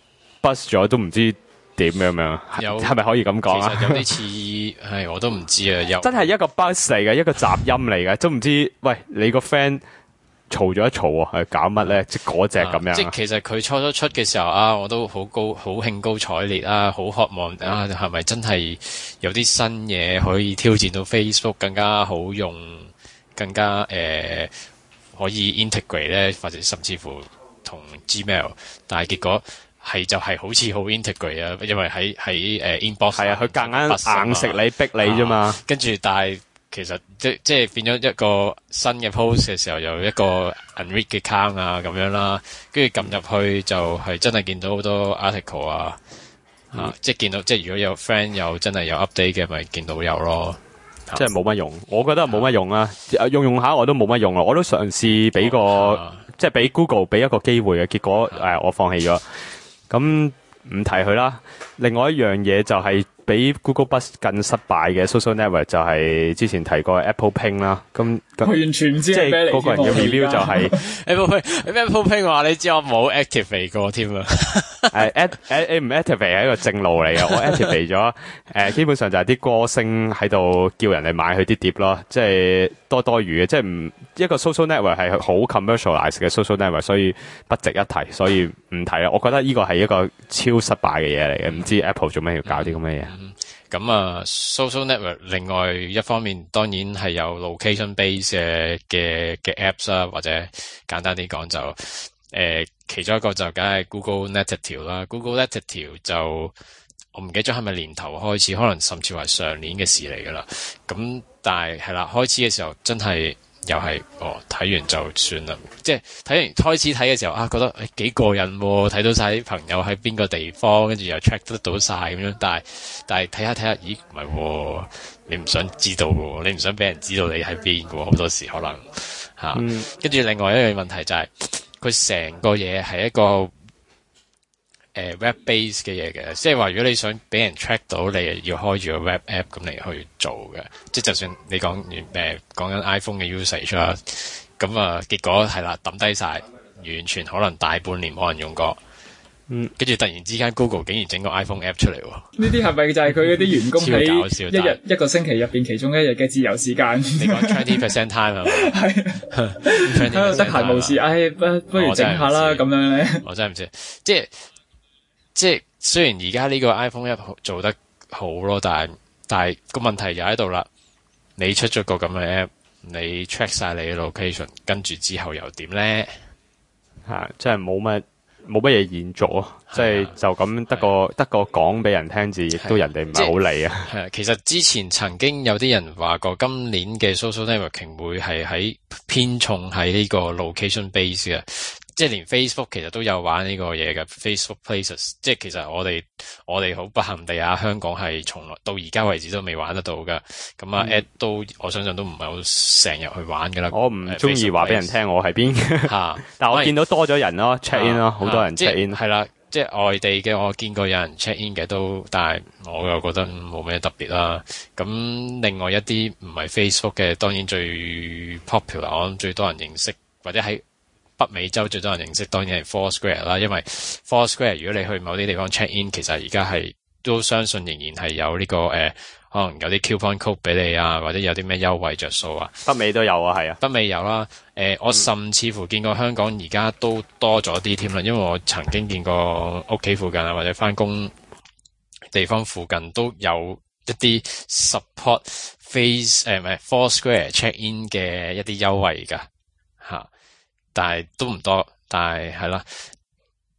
bus 咗都唔知點樣樣，係咪可以咁講啊？ 其實有啲似係我都唔知啊，有真係一個 bus 嚟嘅，一個雜音嚟嘅，都唔知喂你個 friend。嘈咗一嘈喎，係搞乜咧？即係嗰隻咁樣。 即係其實佢初初出嘅時候啊，我都好高好興高采烈啊，好渴望啊，係咪真係有啲新嘢可以挑戰到 Facebook 更加好用，更加誒、呃、可以 integrate 咧，或者甚至乎同 Gmail， 但係結果係就係好似好 integrate 啊，因為喺喺誒 inbox 係啊，佢夾硬硬食你逼你啫嘛， 跟住但係。其實即即係變咗一個新嘅 post 嘅時候，有一個 unread 嘅 count 啊咁樣啦，跟住撳入去就係真係見到好多 article 啊，嗯、啊即係見到即係如果有 friend 有真係有 update 嘅，咪見到有咯， 即係冇乜用。我覺得冇乜用啊，用用下我都冇乜用啊，我都嘗試俾個、哦、即係俾 Google 俾一個機會嘅，結果誒、呃、我放棄咗，咁唔提佢啦。另外一樣嘢就係、是。比 Google Bus 更失敗嘅 social network 就係之前提過 Apple Ping 啦，咁我完全唔知係咩嚟。 即係個人嘅 review 就係 Apple Ping，Apple Ping 話你知我冇 activate 過添啊。 誒 at 誒唔 activate 係一個正路嚟嘅，我 activate 咗誒，基本上就係啲歌星喺度叫人哋買佢啲碟咯，即係多多餘嘅，即係唔一個 social network 係好 commercialize 嘅 social network， 所以不值一提，所以唔提啦。我覺得呢個係一個超失敗嘅嘢嚟嘅，唔知 Apple 做咩要搞啲咁嘅嘢。 咁、嗯、啊 social network 另外一方面當然係有 location base 嘅嘅嘅 apps 啦，或者簡單啲講就誒、呃、其中一個就梗係 Google Netatil 啦。 Google Netatil 就我唔記得咗係咪年頭開始，可能甚至係上年嘅事嚟噶啦。咁但係係啦，開始嘅時候真係又係哦，睇完就算啦，即係睇完開始睇嘅時候啊，覺得誒幾過癮喎，睇到晒啲朋友喺邊個地方，跟住又 check 得到晒咁樣。但係但係睇下睇下，咦唔係喎，你唔想知道喎，你唔想俾人知道你喺邊喎，好多時可能嚇。跟住、嗯、另外一樣問題就係佢成個嘢係一個誒、呃、web base 嘅嘢嘅，即係話如果你想俾人 track 到，你要開住個 web app 咁嚟去做嘅。即係就算你講誒講緊 iPhone 嘅 usage 啦，咁啊結果係啦抌低晒，完全可能大半年冇人用過。嗯，跟住突然之間 Google 竟然整個 iPhone app 出嚟喎。呢啲係咪就係佢嗰啲員工喺一日一個星期入邊其中一日嘅自由時間？你講 twenty percent time 係嘛？係喺度得閒無事，唉，不不如整下啦咁樣咧。我真係唔知，即係即係雖然而家呢個 iPhone app 做得好咯，但係但係個問題就喺度啦。你出咗個咁嘅 app，你 check 晒你嘅 location， 跟住之後又點咧？吓，即係冇乜。冇乜嘢延續啊，即係就咁得個得個講俾人聽字，亦都人哋唔係好理啊。係啊，其實之前曾經有啲人話過，今年嘅 social networking 會係喺偏重喺呢個 location base 嘅，即係連 Facebook 其實都有玩呢個嘢嘅 Facebook Places。即係其實我哋我哋好不幸地啊，香港係從來到而家為止都未玩得到㗎。咁啊 ，at 都我相信都唔係好成日去玩㗎啦。我唔中意話俾人聽我喺邊嚇，但係我見到多咗人咯 check in 咯，好多人 check in 係啦。即係外地嘅我見過有人 check in 嘅都，但係我又覺得冇咩特別啦。咁另外一啲唔係 Facebook 嘅，當然最 popular，我諗最多人認識或者喺北美洲最多人認識當然係 Foursquare 啦，因為 Foursquare 如果你去某啲地方 check in， 其實而家係都相信仍然係有呢、這個誒、呃，可能有啲 coupon code 俾你啊，或者有啲咩優惠着數啊。北美都有啊，係啊，北美有啦。誒、呃，我甚至乎見過香港而家都多咗啲添啦，因為我曾經見過屋企附近啊，或者返工地方附近都有一啲 support Face 誒唔係 Foursquare check in 嘅一啲優惠㗎嚇。但係都唔多，但係係啦，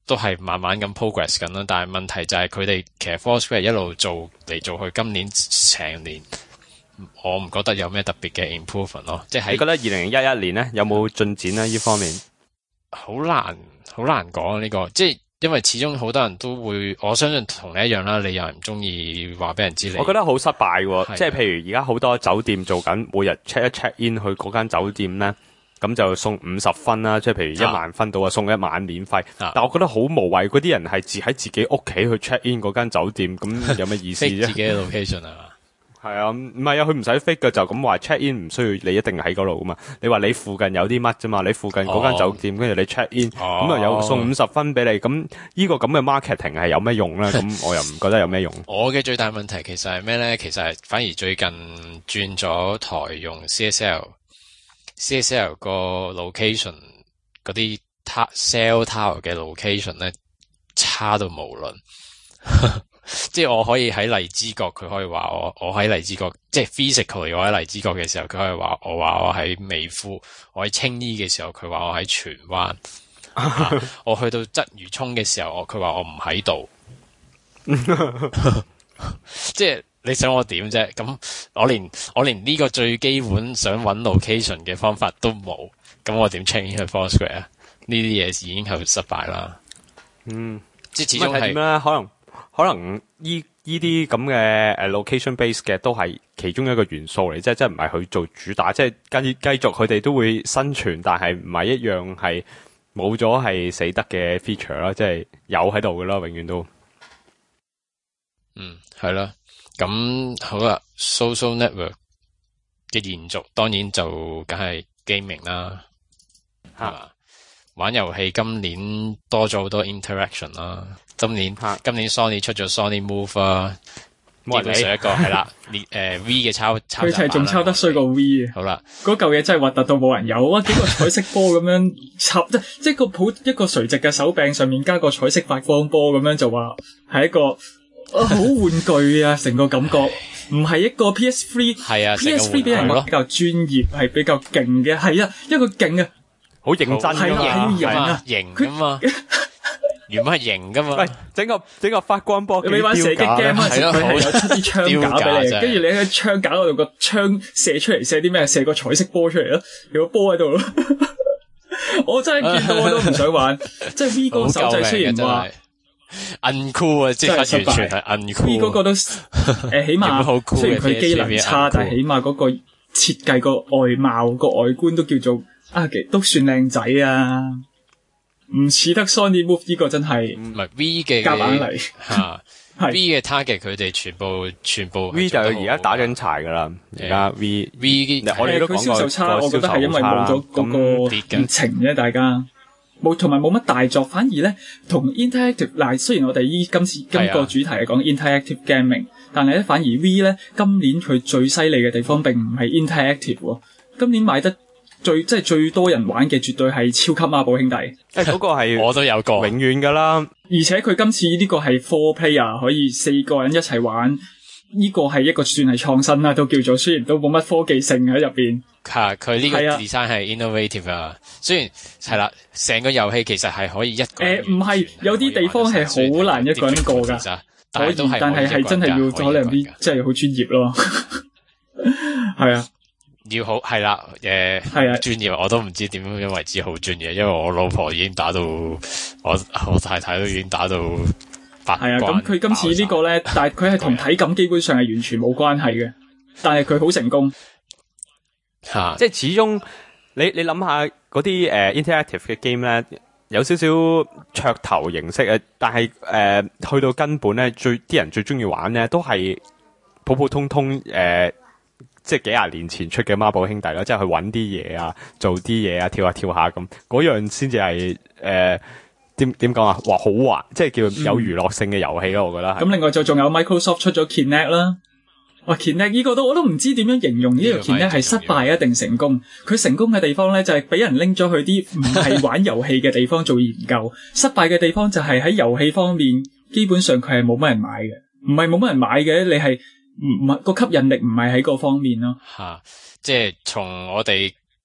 都係慢慢咁 progress 緊啦。但係問題就係佢哋其實 Foursquare 一路做嚟做去，今年成年我唔覺得有咩特別嘅 improvement 咯。即係你覺得二零一一年咧有冇進展咧？呢方面好難好難講啊！呢個即係。因為始終好多人都會，我相信同你一樣啦。你又係唔中意話俾人知你， 我覺得好失敗喎。即係譬如而家好多酒店做緊，每日 check 一 check in 去嗰間酒店咧，咁就送五十分啦。即係譬如一萬分到啊，送一晚免費。啊、但我覺得好無謂，嗰啲人係自喺自己屋企去 check in 嗰間酒店，咁有咩意思啫？ 自己嘅 location 啊。 係啊，唔係啊，佢唔使 fake 嘅，就咁話 check in 唔需要你一定喺嗰度噶嘛。你話你附近有啲乜啫嘛？你附近嗰間酒店，跟住、oh. 你 check in，咁啊、oh. 有送五十分俾你。咁呢個咁嘅 marketing 係有咩用咧？咁我又唔覺得有咩用。 我嘅最大問題其實係咩咧？其實係反而最近轉咗台用 C S L，C S L 個 location 嗰啲 cell tower 嘅 location 咧差到無論。即係我可以喺荔枝角，佢可以話我，我喺荔枝角，即係 physically 我喺荔枝角嘅時候，佢可以話我話我喺美孚；我喺青衣嘅時候，佢話我喺荃灣、啊。我去到鰂魚涌嘅時候，我佢話我唔喺度。即係你想我點啫？咁我連我連呢個最基本想揾 location 嘅方法都冇，咁我點 change 去 Foursquare 啊？呢啲嘢已經係失敗啦。嗯，即係始終係點咧？可能。可能依依啲咁嘅誒 location base 嘅都係其中一個元素嚟，即係即係唔係佢做主打，即係繼繼續佢哋都會生存，但係唔係一樣係冇咗係死得嘅 feature 啦，即係有喺度噶啦，永遠都。 嗯，係啦，咁好啦 ，social network 嘅延續當然就梗係 gaming 啦，係嘛、啊？玩遊戲今年多咗好多 interaction 啦。今年、啊、今年 Sony 出咗 Sony Move 啊，基本上一個係啦，誒、呃、V 嘅抄抄襲版啦。佢係仲抄得衰過 V 啊！好啦，嗰嚿嘢真係核突到冇人有啊！幾個彩色波咁樣插，即即個普一個垂直嘅手柄上面加個彩色發光波咁樣就話係一個啊好玩具啊！成個感覺唔係一個 P S three 係啊 ，P S three 俾人比較專業，係比較勁嘅，係啊，一個勁啊，好認真㗎嘛，係型啊，型㗎嘛。原本係型噶嘛？喂，整個整個發光波，你玩射擊 game 啊？佢係有出啲槍架俾你，跟住你喺槍架嗰度個槍射出嚟，射啲咩？射個彩色波出嚟咯，有個波喺度咯。我真係見到我都唔想玩。即係 V 嗰個手掣雖然話 uncool 啊，即係完全係 uncool。V 嗰個都誒，起碼雖然佢機能差，但係起碼嗰個設計個外貌個外觀都叫做啊，都算靚仔啊。唔似得 Sony Move 呢個真係唔係 V 嘅夾硬嚟吓，V 嘅 target 佢哋全部全部 V 就而家打緊柴噶啦，而家 V V 我哋都講過佢銷售差，我覺得係因為冇咗嗰個熱情啫，大家冇同埋冇乜大作，反而咧同 interactive 嗱，雖然我哋依今次今個主題係講 interactive gaming，但係咧反而 V 咧今年佢最犀利嘅地方並唔係 interactive 喎，今年買得。最即係最多人玩嘅絕對係超級孖寶兄弟，誒嗰、嗰個係我都有個永遠噶啦，而且佢今次呢個係 four player 可以四個人一齊玩，呢、呢個係一個算係創新啦，都叫做雖然都冇乜科技性喺入邊。吓，佢呢個 design 係 innovative 啊，雖然係啦，成個遊戲其實係可以一個人誒唔係有啲地方係好難一個人過噶，可以但係係真係要可能啲即係好專業咯，係啊。要好係啦，誒，係啊，專業我都唔知點樣為之好專業，因為我老婆已經打到，我我太太都已經打到八關。係啊，咁佢今次呢個咧，但係佢係同體感基本上係完全冇關係嘅，但係佢好成功。吓、啊，即係始終你你諗下嗰啲誒 interactive 嘅 game 咧，有少少噱頭形式啊，但係誒、呃、去到根本咧，最啲人最中意玩咧，都係普普通通誒。呃即係幾廿年前出嘅孖寶兄弟啦，即係去揾啲嘢啊，做啲嘢啊，跳下跳下咁，嗰樣先至係誒點點講啊？話好玩，即係叫有娛樂性嘅遊戲咯，我覺得係。咁另外就仲有 Microsoft 出咗 Kinect 啦，哇 Kinect 呢個都我都唔知點樣形容呢個 Kinect 係失敗啊定成功？佢成功嘅地方咧就係俾人拎咗去啲唔係玩遊戲嘅地方做研究，失敗嘅地方就係喺遊戲方面，基本上佢係冇乜人買嘅，唔係冇乜人買嘅，你係。唔唔係個吸引力唔係喺嗰方面咯，吓、啊，即係從我哋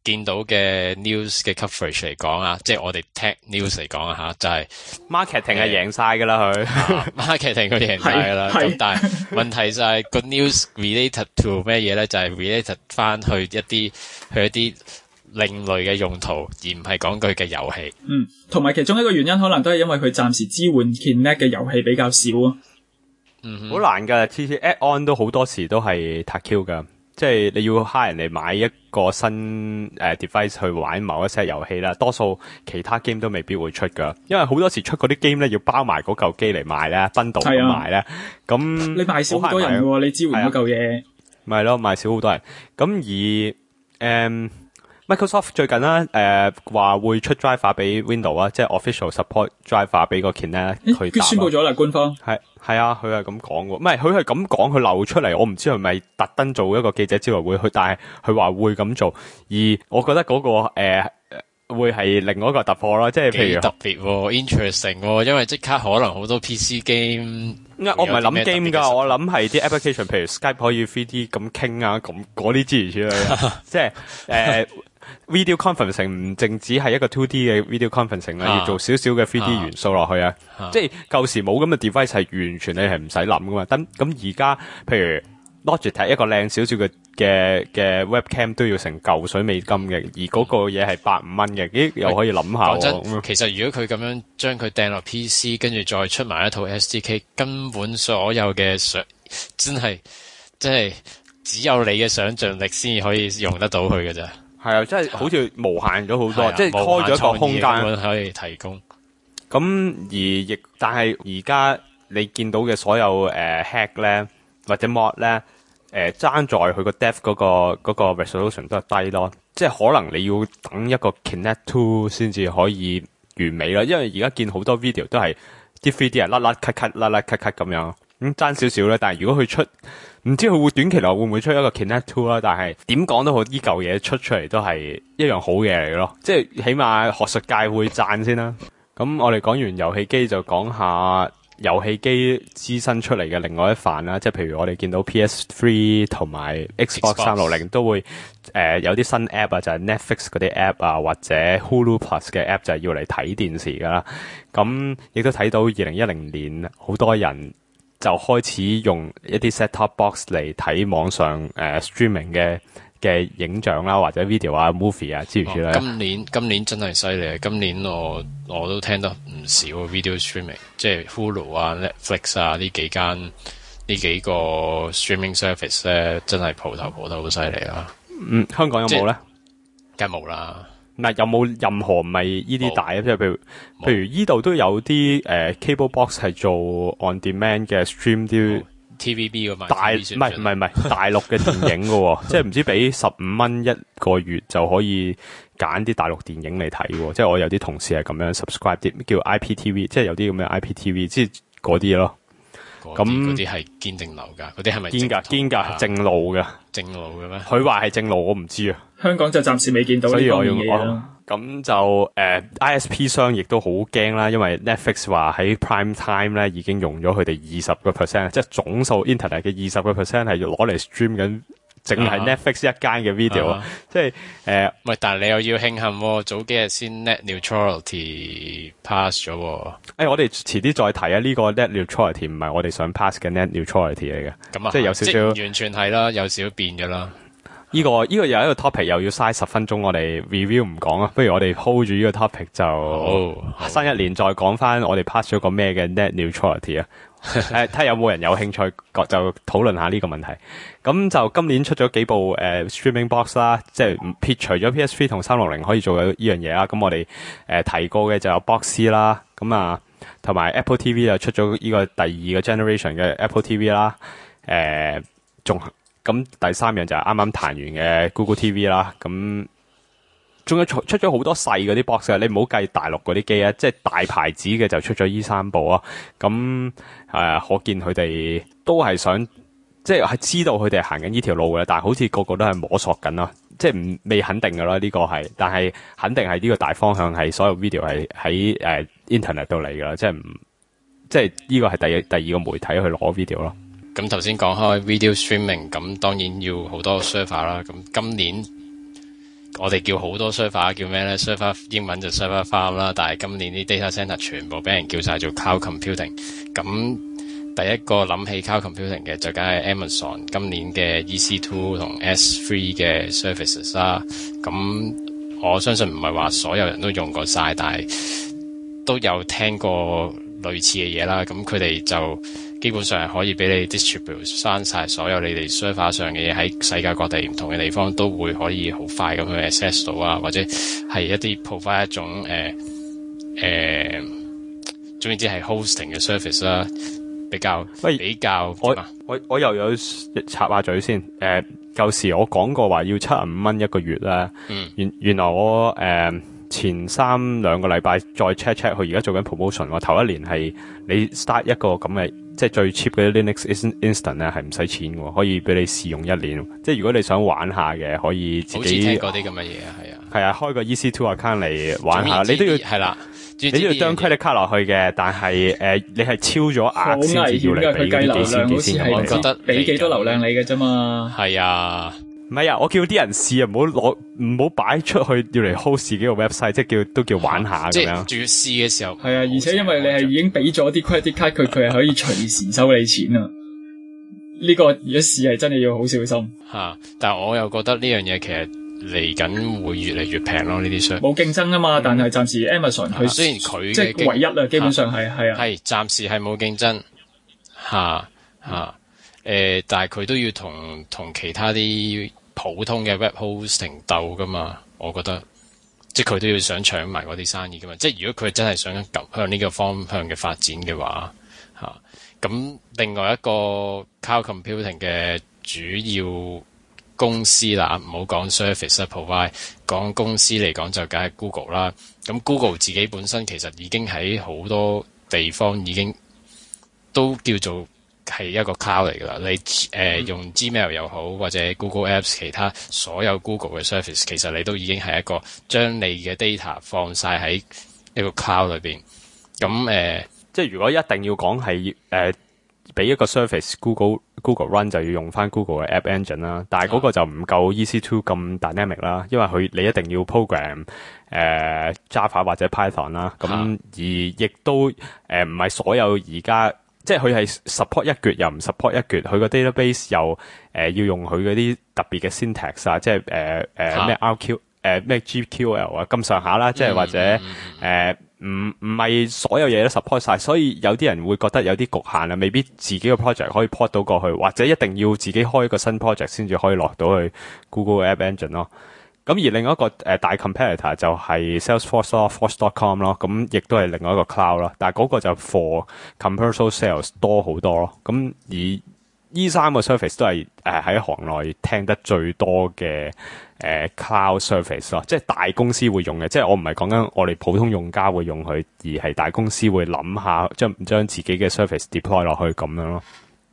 見到嘅 news 嘅 coverage 嚟講啊，即係我哋 tech news 嚟講啊吓，就係、是、 marketing 係贏晒噶啦佢 ，marketing 佢贏晒噶啦。咁但係問題就係、是、個 news related to 咩嘢咧？就係、是、related 翻去一啲去一啲另類嘅用途，而唔係講佢嘅遊戲。 嗯，同埋其中一個原因可能都係因為佢暫時支援 Kinect 嘅遊戲比較少啊。 嗯， 好難噶，次次 add on 都好多時都係 塔 Q 噶。即係你要蝦人哋買一個新誒、呃、device 去玩某一 set 遊戲啦，多數其他 game 都未必會出噶，因為好多時出嗰啲 game 咧要包埋嗰嚿機嚟賣咧，bundle 咁賣咧，咁你賣少好多人喎，你支援嗰嚿嘢， 咪咯賣少好多人。咁而誒、嗯、Microsoft 最近啦誒話會出 driver 俾 Windows 啊，即係 official support driver 俾個 Kinect 佢佢宣佈咗啦，官方係。係啊，佢係咁講喎，唔係佢係咁講，佢漏出嚟，我唔知係咪特登做一個記者招待會，佢但係佢話會咁做，而我覺得嗰、那個誒、呃、會係另外一個突破咯，即係譬如特別、哦、interesting、哦、因為即刻可能好多 P C game， 我唔係諗 game 噶，我諗係啲 application， 譬如 Skype 可以 three D 咁傾啊，咁嗰啲諸如此類，即係誒。呃 video conferencing 唔淨止係一個 two D 嘅 video conferencing 啦、啊，要做少少嘅 three D 元素落去啊，啊即係舊時冇咁嘅 device 係完全你係唔使諗噶嘛。咁咁而家譬如 Logitech 一個靚少少嘅嘅嘅 webcam 都要成嚿水美金嘅，而嗰個嘢係百五蚊嘅，咦又可以諗下。講真， 其實如果佢咁樣將佢掟落 P C， 跟住再出埋一套 S D K， 根本所有嘅想真係真係只有你嘅想像力先至可以用得到佢嘅咋。 係啊，即係好似無限咗好多，即係開咗一個空間可以提供。 咁而亦，但係而家你見到嘅所有誒、呃、hack 咧，或者 mod 咧，誒、呃、爭在佢個 depth 嗰個嗰個 resolution 都係低咯。即係可能你要等一個 Kinect two 先至可以完美啦。因為而家見好多 video 都係啲 three D 係甩甩 cut cut 甩甩 cut cut 咁樣，咁爭少少咧。但係如果佢出唔知佢會短期內會唔會出一個 Kinect two 啦，但係點講都好，呢嚿嘢出出嚟都係一樣好嘢嚟咯，即係起碼學術界會讚先啦。咁我哋講完遊戲機就講下遊戲機滋生出嚟嘅另外一範啦，即係譬如我哋見到 P S three 同埋 Xbox 三六零都會誒、呃、有啲新 app 啊，就係 Netflix 嗰啲 app 啊，或者 Hulu Plus 嘅 app 就係要嚟睇電視噶啦。咁亦都睇到二零一零年好多人就開始用一啲 set-top box 嚟睇網上誒、呃、streaming 嘅嘅影像啦，或者 video 啊、movie 啊之類之類。 今年今年真係犀利啊！今年我我都聽得唔少 video streaming， 即係 Hulu 啊、Netflix 啊呢幾間呢幾個 streaming service 咧，真係蒲頭蒲得好犀利啦。嗯， 香港有冇咧？ 梗係冇啦。 嗱，有冇任何唔係呢啲大啊？即係譬如譬如依度都有啲誒、呃、cable box 係做 on demand 嘅 stream 啲 T V B 噶嘛？ 大唔係唔係唔係大陸嘅電影噶，即係唔知俾十五蚊一個月就可以揀啲大陸電影嚟睇。即係我有啲同事係咁樣 subscribe 啲叫 I P T V， 即係有啲咁嘅 I P T V， 即係嗰啲咯。 咁嗰啲係堅定流噶？嗰啲係咪堅噶？堅噶？正路嘅？ 正路嘅咩？ 佢話係正路，我唔知啊。 香港就暫時未見到呢方面嘅嘢咯。 咁就誒、呃、I S P 商亦都好驚啦，因為 Netflix 話喺 Prime Time 咧已經用咗佢哋二十個 percent， 即係總數 Internet 嘅二十個 percent 係要攞嚟 stream 緊，淨係 Netflix 一間嘅 video，、uh-huh. 即係誒， 唔、呃、但係你又要慶幸喎，早幾日先 Net Neutrality pass 咗。誒、 哎，我哋遲啲再提啊，呢、這個 Net Neutrality 唔係我哋想 pass 嘅 Net Neutrality 嚟嘅， 咁啊， 即係有少少完全係啦，有少少變咗啦。 呢、這個呢、這個又係一個 topic， 又要嘥十分鐘，我哋 review 唔講啊，不如我哋 hold 住呢個 topic 就、oh, 新一年再講翻我哋 pass 咗個咩嘅 net neutrality 啊，誒睇下有冇人有興趣就討論下呢個問題。咁就今年出咗幾部誒、呃、streaming box 啦，即係撇除咗 P S three 同三六零可以做嘅呢樣嘢啦。咁我哋誒、呃、提過嘅就有 Boxee 啦，咁啊同埋 Apple T V 就出咗呢個第二個 generation 嘅 Apple T V 啦，誒、呃、仲。咁第三樣就係啱啱彈完嘅 Google T V 啦，咁仲有出咗好多細嗰啲 box 啊，你唔好計大陸嗰啲機啊，即係大牌子嘅就出咗依三部啊，咁誒、呃、可見佢哋都係想，即係係知道佢哋行緊呢條路嘅，但係好似個個都係摸索緊啦，即係唔未肯定噶啦呢個係，但係肯定係呢個大方向係所有 video 係喺誒 internet 度嚟噶啦，即係唔即係呢個係第第二個媒體去攞 video 咯。 咁頭先講開 video streaming， 咁當然要好多 server 啦。咁今年我哋叫好多 server 叫咩咧 ？server 英文就 server farm 啦，但係今年啲 data center 全部俾人叫晒做 cloud computing。咁第一個諗起 cloud computing 嘅就梗係 Amazon 今年嘅 E C two 同 S three 嘅 services 啦。咁我相信唔係話所有人都用過晒，但係都有聽過類似嘅嘢啦。咁佢哋就基本上係可以俾你 distribute 翻晒所有你哋 server 上嘅嘢，喺世界各地唔同嘅地方都會可以好快咁去 access 到啊，或者係一啲 provide 一種誒誒、呃呃，總言之係 hosting 嘅 service 啦，比較喂比較我我我又有插下嘴先。誒、呃，舊時我講過話要七十五蚊一個月啦。 嗯， 原原來我誒、呃、前三兩個禮拜再 check check，佢而家做緊 promotion。我頭一年係你 start 一個咁嘅。即係最 cheap 嘅 Linux Instant 咧，係唔使錢嘅，可以俾你試用一年。即係如果你想玩下嘅，可以自己好似聽過啲咁嘅嘢啊，係啊， 係啊，開個 E C two account 嚟玩下。你都要係啦， 你都要張 credit card 落去嘅，但係誒、呃，你係超咗額先至要嚟俾嗰啲幾千幾千咁。 我覺得俾幾多流量你嘅啫嘛。 係啊。 唔係啊，我叫啲人試啊，唔好攞，唔好擺出去要嚟 host 自己個 website， 即係叫都叫玩下咁樣。 即係仲要試嘅時候， 係啊，而且因為你係已經俾咗啲 credit card，佢佢係可以隨時收你錢啊。呢、這個如果試係真係要好小心。 吓、啊，但係我又覺得呢樣嘢其實嚟緊會越嚟越平咯，呢啲商冇競爭啊嘛，但係暫時 Amazon 佢、啊、 雖然佢即係唯一啦，基本上係係啊， 係暫、啊、時係冇競爭吓吓誒，但係佢都要同同其他啲普通嘅 web hosting 鬥噶嘛，我覺得即係佢都要想搶埋嗰啲生意噶嘛。即係如果佢真係想向呢個方向嘅發展嘅話，吓、啊、咁另外一個 cloud computing 嘅主要公司啦，唔好講 service provide， 講公司嚟講就梗係 Google 啦。咁 Google 自己本身其實已經喺好多地方已經都叫做係一個 cloud 嚟㗎啦，你誒、呃、用 Gmail 又好，或者 Google Apps 其他所有 Google 嘅 service， 其實你都已經係一個將你嘅 data 放晒喺一個 cloud 裏邊。咁誒、呃， 即係如果一定要講係誒俾一個 service Google Google run 就要用翻 Google 嘅 App Engine 啦，但係嗰個就唔夠 E C two 咁 dynamic 啦，因為佢你一定要 program 誒、呃、Java 或者 Python 啦，咁、啊、而亦都誒唔係所有而家。即係佢係 support 一橛又唔 support 一橛，佢個 database 又誒、呃、要用佢嗰啲特別嘅 syntax 啊，即係誒誒咩 R Q 誒咩 G Q L 啊咁上下啦，即係或者誒唔唔係所有嘢都 support 晒，所以有啲人會覺得有啲局限啊，未必自己個 project 可以 port 到過去，或者一定要自己開一個新 project 先至可以落到去 Google App Engine 咯。咁而另外一個誒、呃、大 competitor 就係 Salesforce 咯 ，Force dot com 咯，咁亦都係另外一個 cloud 咯，但係嗰個就 for commercial sales 多好多咯。咁而呢三個 service 都係誒喺行內聽得最多嘅誒、呃、cloud service 咯，即係大公司會用嘅，即係我唔係講緊我哋普通用家會用佢，而係大公司會諗下將唔將自己嘅 service deploy 落去咁樣咯。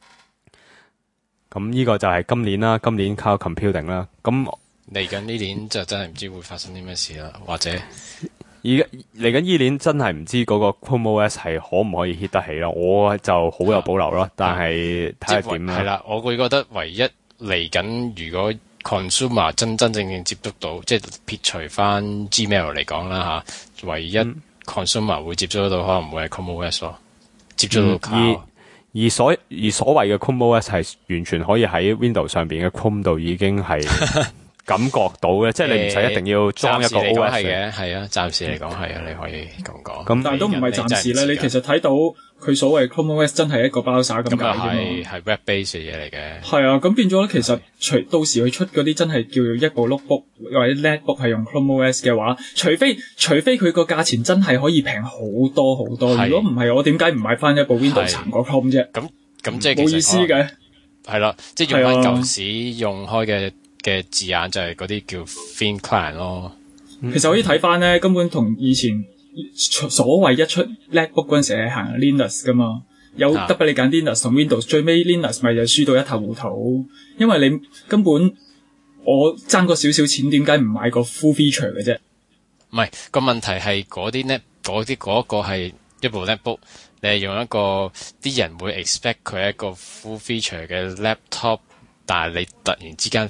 咁呢個就係今年啦，今年 cloud computing 啦，咁。 嚟緊呢年就真係唔知會發生啲咩事啦，或者而家嚟緊呢年真係唔知嗰個 Chrome O S 係可唔可以 hit 得起咯？我就好有保留咯，啊、但係睇下點啦。係啦， 我會覺得唯一嚟緊，如果 consumer 真真正正接觸到，即係撇除翻 Gmail 嚟講啦吓，唯一 consumer 會接觸得到，可能會係 Chrome O S 咯，接觸到卡、嗯。 而而所而所謂嘅 Chrome O S 係完全可以喺 Windows 上邊嘅 Chrome 度已經係。感覺到嘅，即係你唔使一定要裝一個 O S 嘅， 係啊，暫時嚟講係啊，你可以咁講。 咁但係都唔係暫時啦，你其實睇到佢所謂 Chrome O S 真係一個包灑咁解啫嘛。 係係 web base 嘅嘢嚟嘅。 係啊，咁變咗咧，其實除到時佢出嗰啲真係叫做一部 notebook 或者 netbook 係用 Chrome O S 嘅話，除非除非佢個價錢真係可以平好多好多。如果唔係，我點解唔買翻一部 Windows 殘過 Chrome 啫？咁咁即係冇意思嘅。 係啦，即係用翻舊時用開嘅。嘅字眼就係嗰啲叫 thin client 咯。 其實可以睇翻咧，根本同以前所謂一出 MacBook 嗰陣時係行 Linux 噶嘛，有得俾你揀 Linux 同 Windows，最尾 Linux 咪就輸到一頭糊塗，因為你根本我爭個少少錢，點解唔買個 full feature 嘅啫？ 唔係個問題係嗰啲 net 嗰啲嗰個係一部 MacBook，你係用一個啲人會 expect 佢係一個 full feature 嘅 laptop，但係你突然之間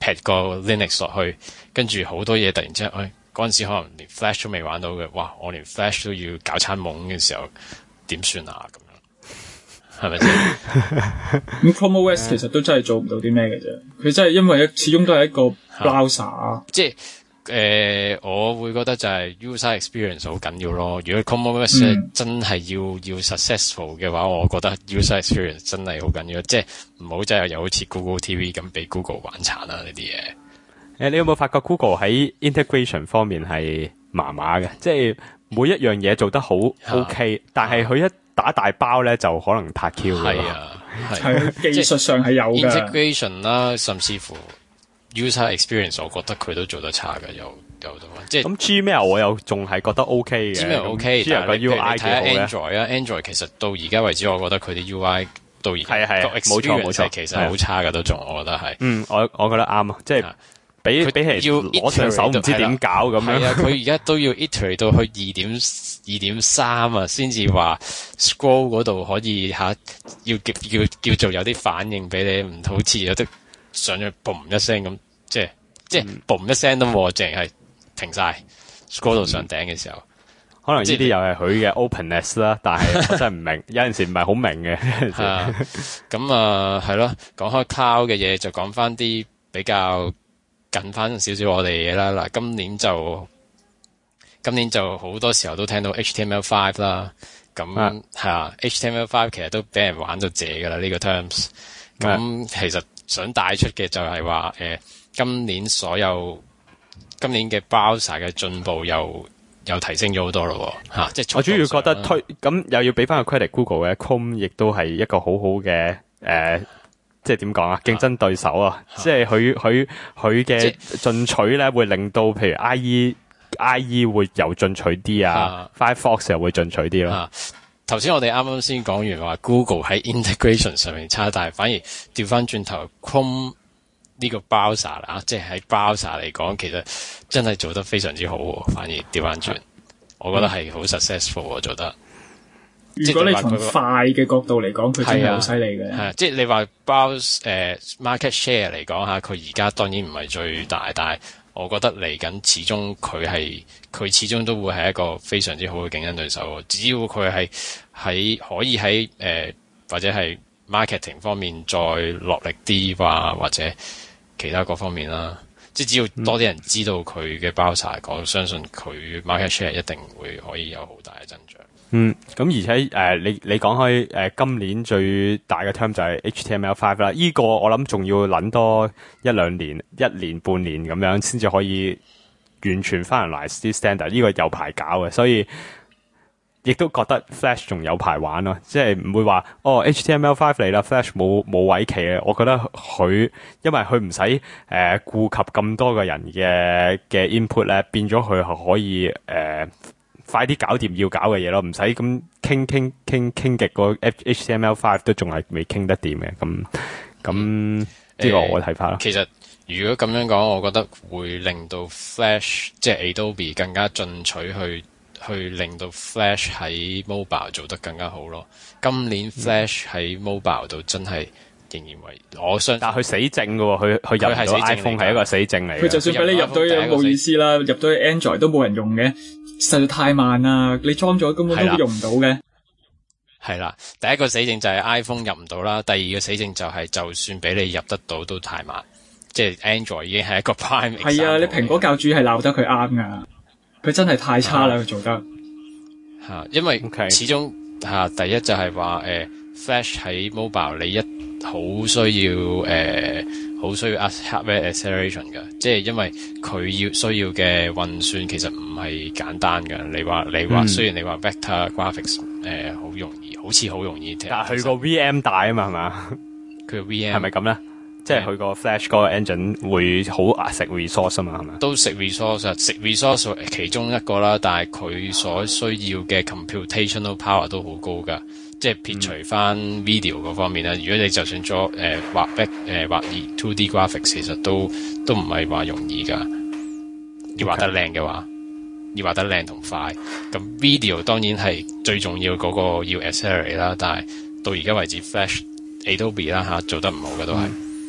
劈個 Linux 落去，跟住好多嘢突然之間，誒嗰陣時可能連 Flash 都未玩到嘅，哇！我連 Flash 都要搞餐懵嘅時候，點算啊？咁樣係咪先？ 咁 Chrome O S 其實都真係做唔到啲咩嘅啫，佢真係因為始終都係一個 browser， 即係。誒、呃，我會覺得就係 user experience 好緊要咯。如果 Chrome O S、嗯、真係要要 successful 嘅話，我覺得 user experience 真係好緊要。即係唔好真係又好似 Google T V 咁俾 Google 玩殘啦呢啲嘢。誒、 呃，你有冇發覺 Google 喺 integration 方面係麻麻嘅？即係每一樣嘢做得好 OK，、啊、但係佢一打大包咧就可能撻 Q 㗎。係啊， 係技術上係有嘅 integration 啦，甚至乎。user experience 我覺得佢都做得差嘅，有有到即係咁 Gmail 我又仲係覺得 OK 嘅 Gmail OK， 但係你 U I 睇下 Android 啊 ，Android 其實到而家為止，我覺得佢啲 U I 到而家個 experience 其實好差嘅都仲，我覺得係。 嗯，我我覺得啱啊，即係比比起攞上手唔知點搞咁樣。係啊， 佢而家都要 iterate 到去二點二點三啊，先至話 scroll 嗰度可以吓要叫叫叫做有啲反應俾你，唔好似有啲上咗嘣一聲咁。即係即係嘣一聲都冇，淨係停晒 scroll 到上頂嘅時候， 可能呢啲又係佢嘅 openness 啦，但係我真係唔明，有陣時唔係好明嘅。 咁啊，係咯，講開 cloud 嘅嘢就講翻啲比較近翻少少我哋嘢啦。嗱，今年就今年就好多時候都聽到 H T M L 五 啦，咁係啊 H T M L 五其實都俾人玩到謝噶啦呢個 terms。咁其實想帶出嘅就係話誒。呃今年所有今年嘅 browser 嘅進步又又提升咗好多咯吓、啊，即係我主要覺得推咁又要俾翻個 credit Google 嘅 Chrome 亦都係一個好好嘅誒，即係點講啊？競爭對手啊，啊即係佢佢佢嘅進取咧，會令到譬如 I E I E 會有進取啲啊，啊 Firefox 又會進取啲咯。 頭先我哋啱啱先講完話 Google 喺 integration 上面差，但係反而調翻轉頭 Chrome。呢個 browser 啦，即係喺 browser 嚟講，其實真係做得非常之好喎。反而調翻轉，我覺得係好 successful 喎，做得。 如果你從快嘅角度嚟講，佢真係好犀利嘅。 係，即係你話 browse 誒 market share 嚟講下，佢而家當然唔係最大，但係我覺得嚟緊始終佢係佢始終都會係一個非常之好嘅競爭對手。只要佢係喺可以喺誒、呃、或者係 marketing 方面再落力啲話，或者其他各方面啦，即係只要多啲人知道佢嘅 browser，我相信佢 market share 一定會可以有好大嘅增長。 嗯，咁而且誒、呃，你你講開誒，今年最大嘅 term 就係 H T M L 五啦。依、這個我諗仲要諗多一兩年、一年半年咁樣，先至可以完全 finalize 啲 standard。呢個有排搞嘅，所以亦都覺得 Flash 仲有排玩咯，即係唔會話哦 H T M L 五嚟啦 ，Flash 冇冇位企嘅。我覺得佢因為佢唔使誒顧及咁多個人嘅嘅 input 咧，變咗佢係可以誒、呃、快啲搞掂要搞嘅嘢咯，唔使咁傾傾傾傾極個 H T M L 五都仲係未傾得掂嘅。咁咁呢個我嘅睇法咯。 其實如果咁樣講，我覺得會令到 Flash 即係 Adobe 更加進取去。去令到 Flash 喺 mobile 做得更加好咯。今年 Flash 喺 mobile 度真係仍然為我相信， 但係佢死症嘅喎，佢佢入唔到 iPhone 係一個死症嚟。 佢就算俾你入到有冇意思啦，入到 Android 都冇人用嘅，實在太慢啦。你裝咗根本都用唔到嘅。 係啦，第一個死症就係 iPhone 入唔到啦，第二個死症就係就算俾你入得到都太慢，即係 Android 已經係一個 prime。 係啊，你蘋果教主係鬧得佢啱㗎。佢真係太差啦！佢、啊、做得吓，因為始終吓、啊、第一就係話誒 ，Flash 喺 mobile 你一好需要誒，好、呃、需要 hardware acceleration 噶，即係因為佢要需要嘅運算其實唔係簡單噶。你話你話、嗯，雖然你話 vector graphics 誒、呃、好容易，好似好容易， 但係佢個 V M 大啊嘛，係嘛？ 佢個 V M 係咪咁咧？即係佢個 Flash 嗰個 engine 會好食 resource 啊嘛，係咪？ 都食 resource， 食 resource 其中一個啦，但係佢所需要嘅 computational power 都好高噶。即係撇除翻 video 嗰方面啦、嗯，如果你就算做誒、呃、畫 back 誒畫 two D graphics， 其實都都唔係話容易噶。要畫得靚嘅話，要畫得靚同快。咁 video 當然係最重要嗰個要 accelerate 啦，但係到而家為止 Flash Adobe 啦吓做得唔好嘅都係。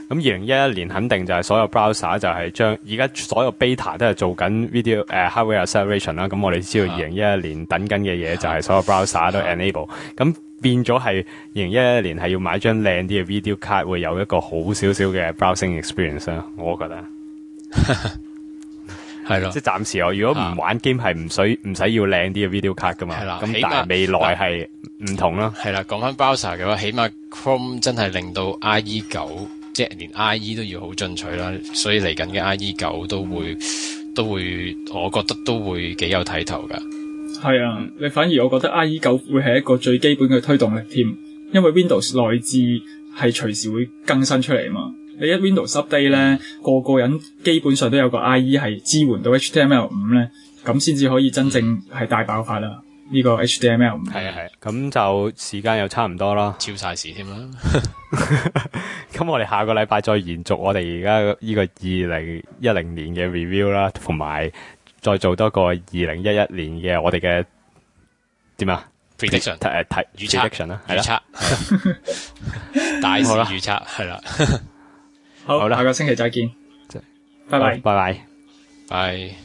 咁二零一一年肯定就係所有 browser 就係將而家所有 beta 都係做緊 video 誒、uh, hardware acceleration 啦。咁我哋知道二零一一年等緊嘅嘢就係所有 browser 都 enable。咁變咗係二零一一年係要買張靚啲嘅 video card， 會有一個好少少嘅 browsing experience 啦。我覺得係咯，即係暫時我如果唔玩 game 係唔使唔使要靚啲嘅 video card 噶嘛。係啦，咁但係未來係唔同啦。係啦，講翻 browser 嘅話，起碼 Chrome 真係令到 I E 九。即係連 I E 都要好進取啦，所以嚟緊嘅 I E 九都會都會，我覺得都會幾有睇頭噶。 係啊，你反而我覺得 I E 九會係一個最基本嘅推動力添，因為 Windows 內置係隨時會更新出嚟嘛。你一 Windows update 咧，個個人基本上都有個 I E 係支援到 H T M L 五 咧，咁先至可以真正係大爆發啦。呢個 H T M L 五係啊係，咁就時間又差唔多啦， 超晒時添啦。 咁我哋下個禮拜再延續我哋而家呢個二零一零年嘅 review 啦，同埋再做多個二零一一年嘅我哋嘅點啊 prediction 誒睇預測啦，係啦，大事預測係啦。 好啦，下個星期再見， 拜拜，拜拜， 拜。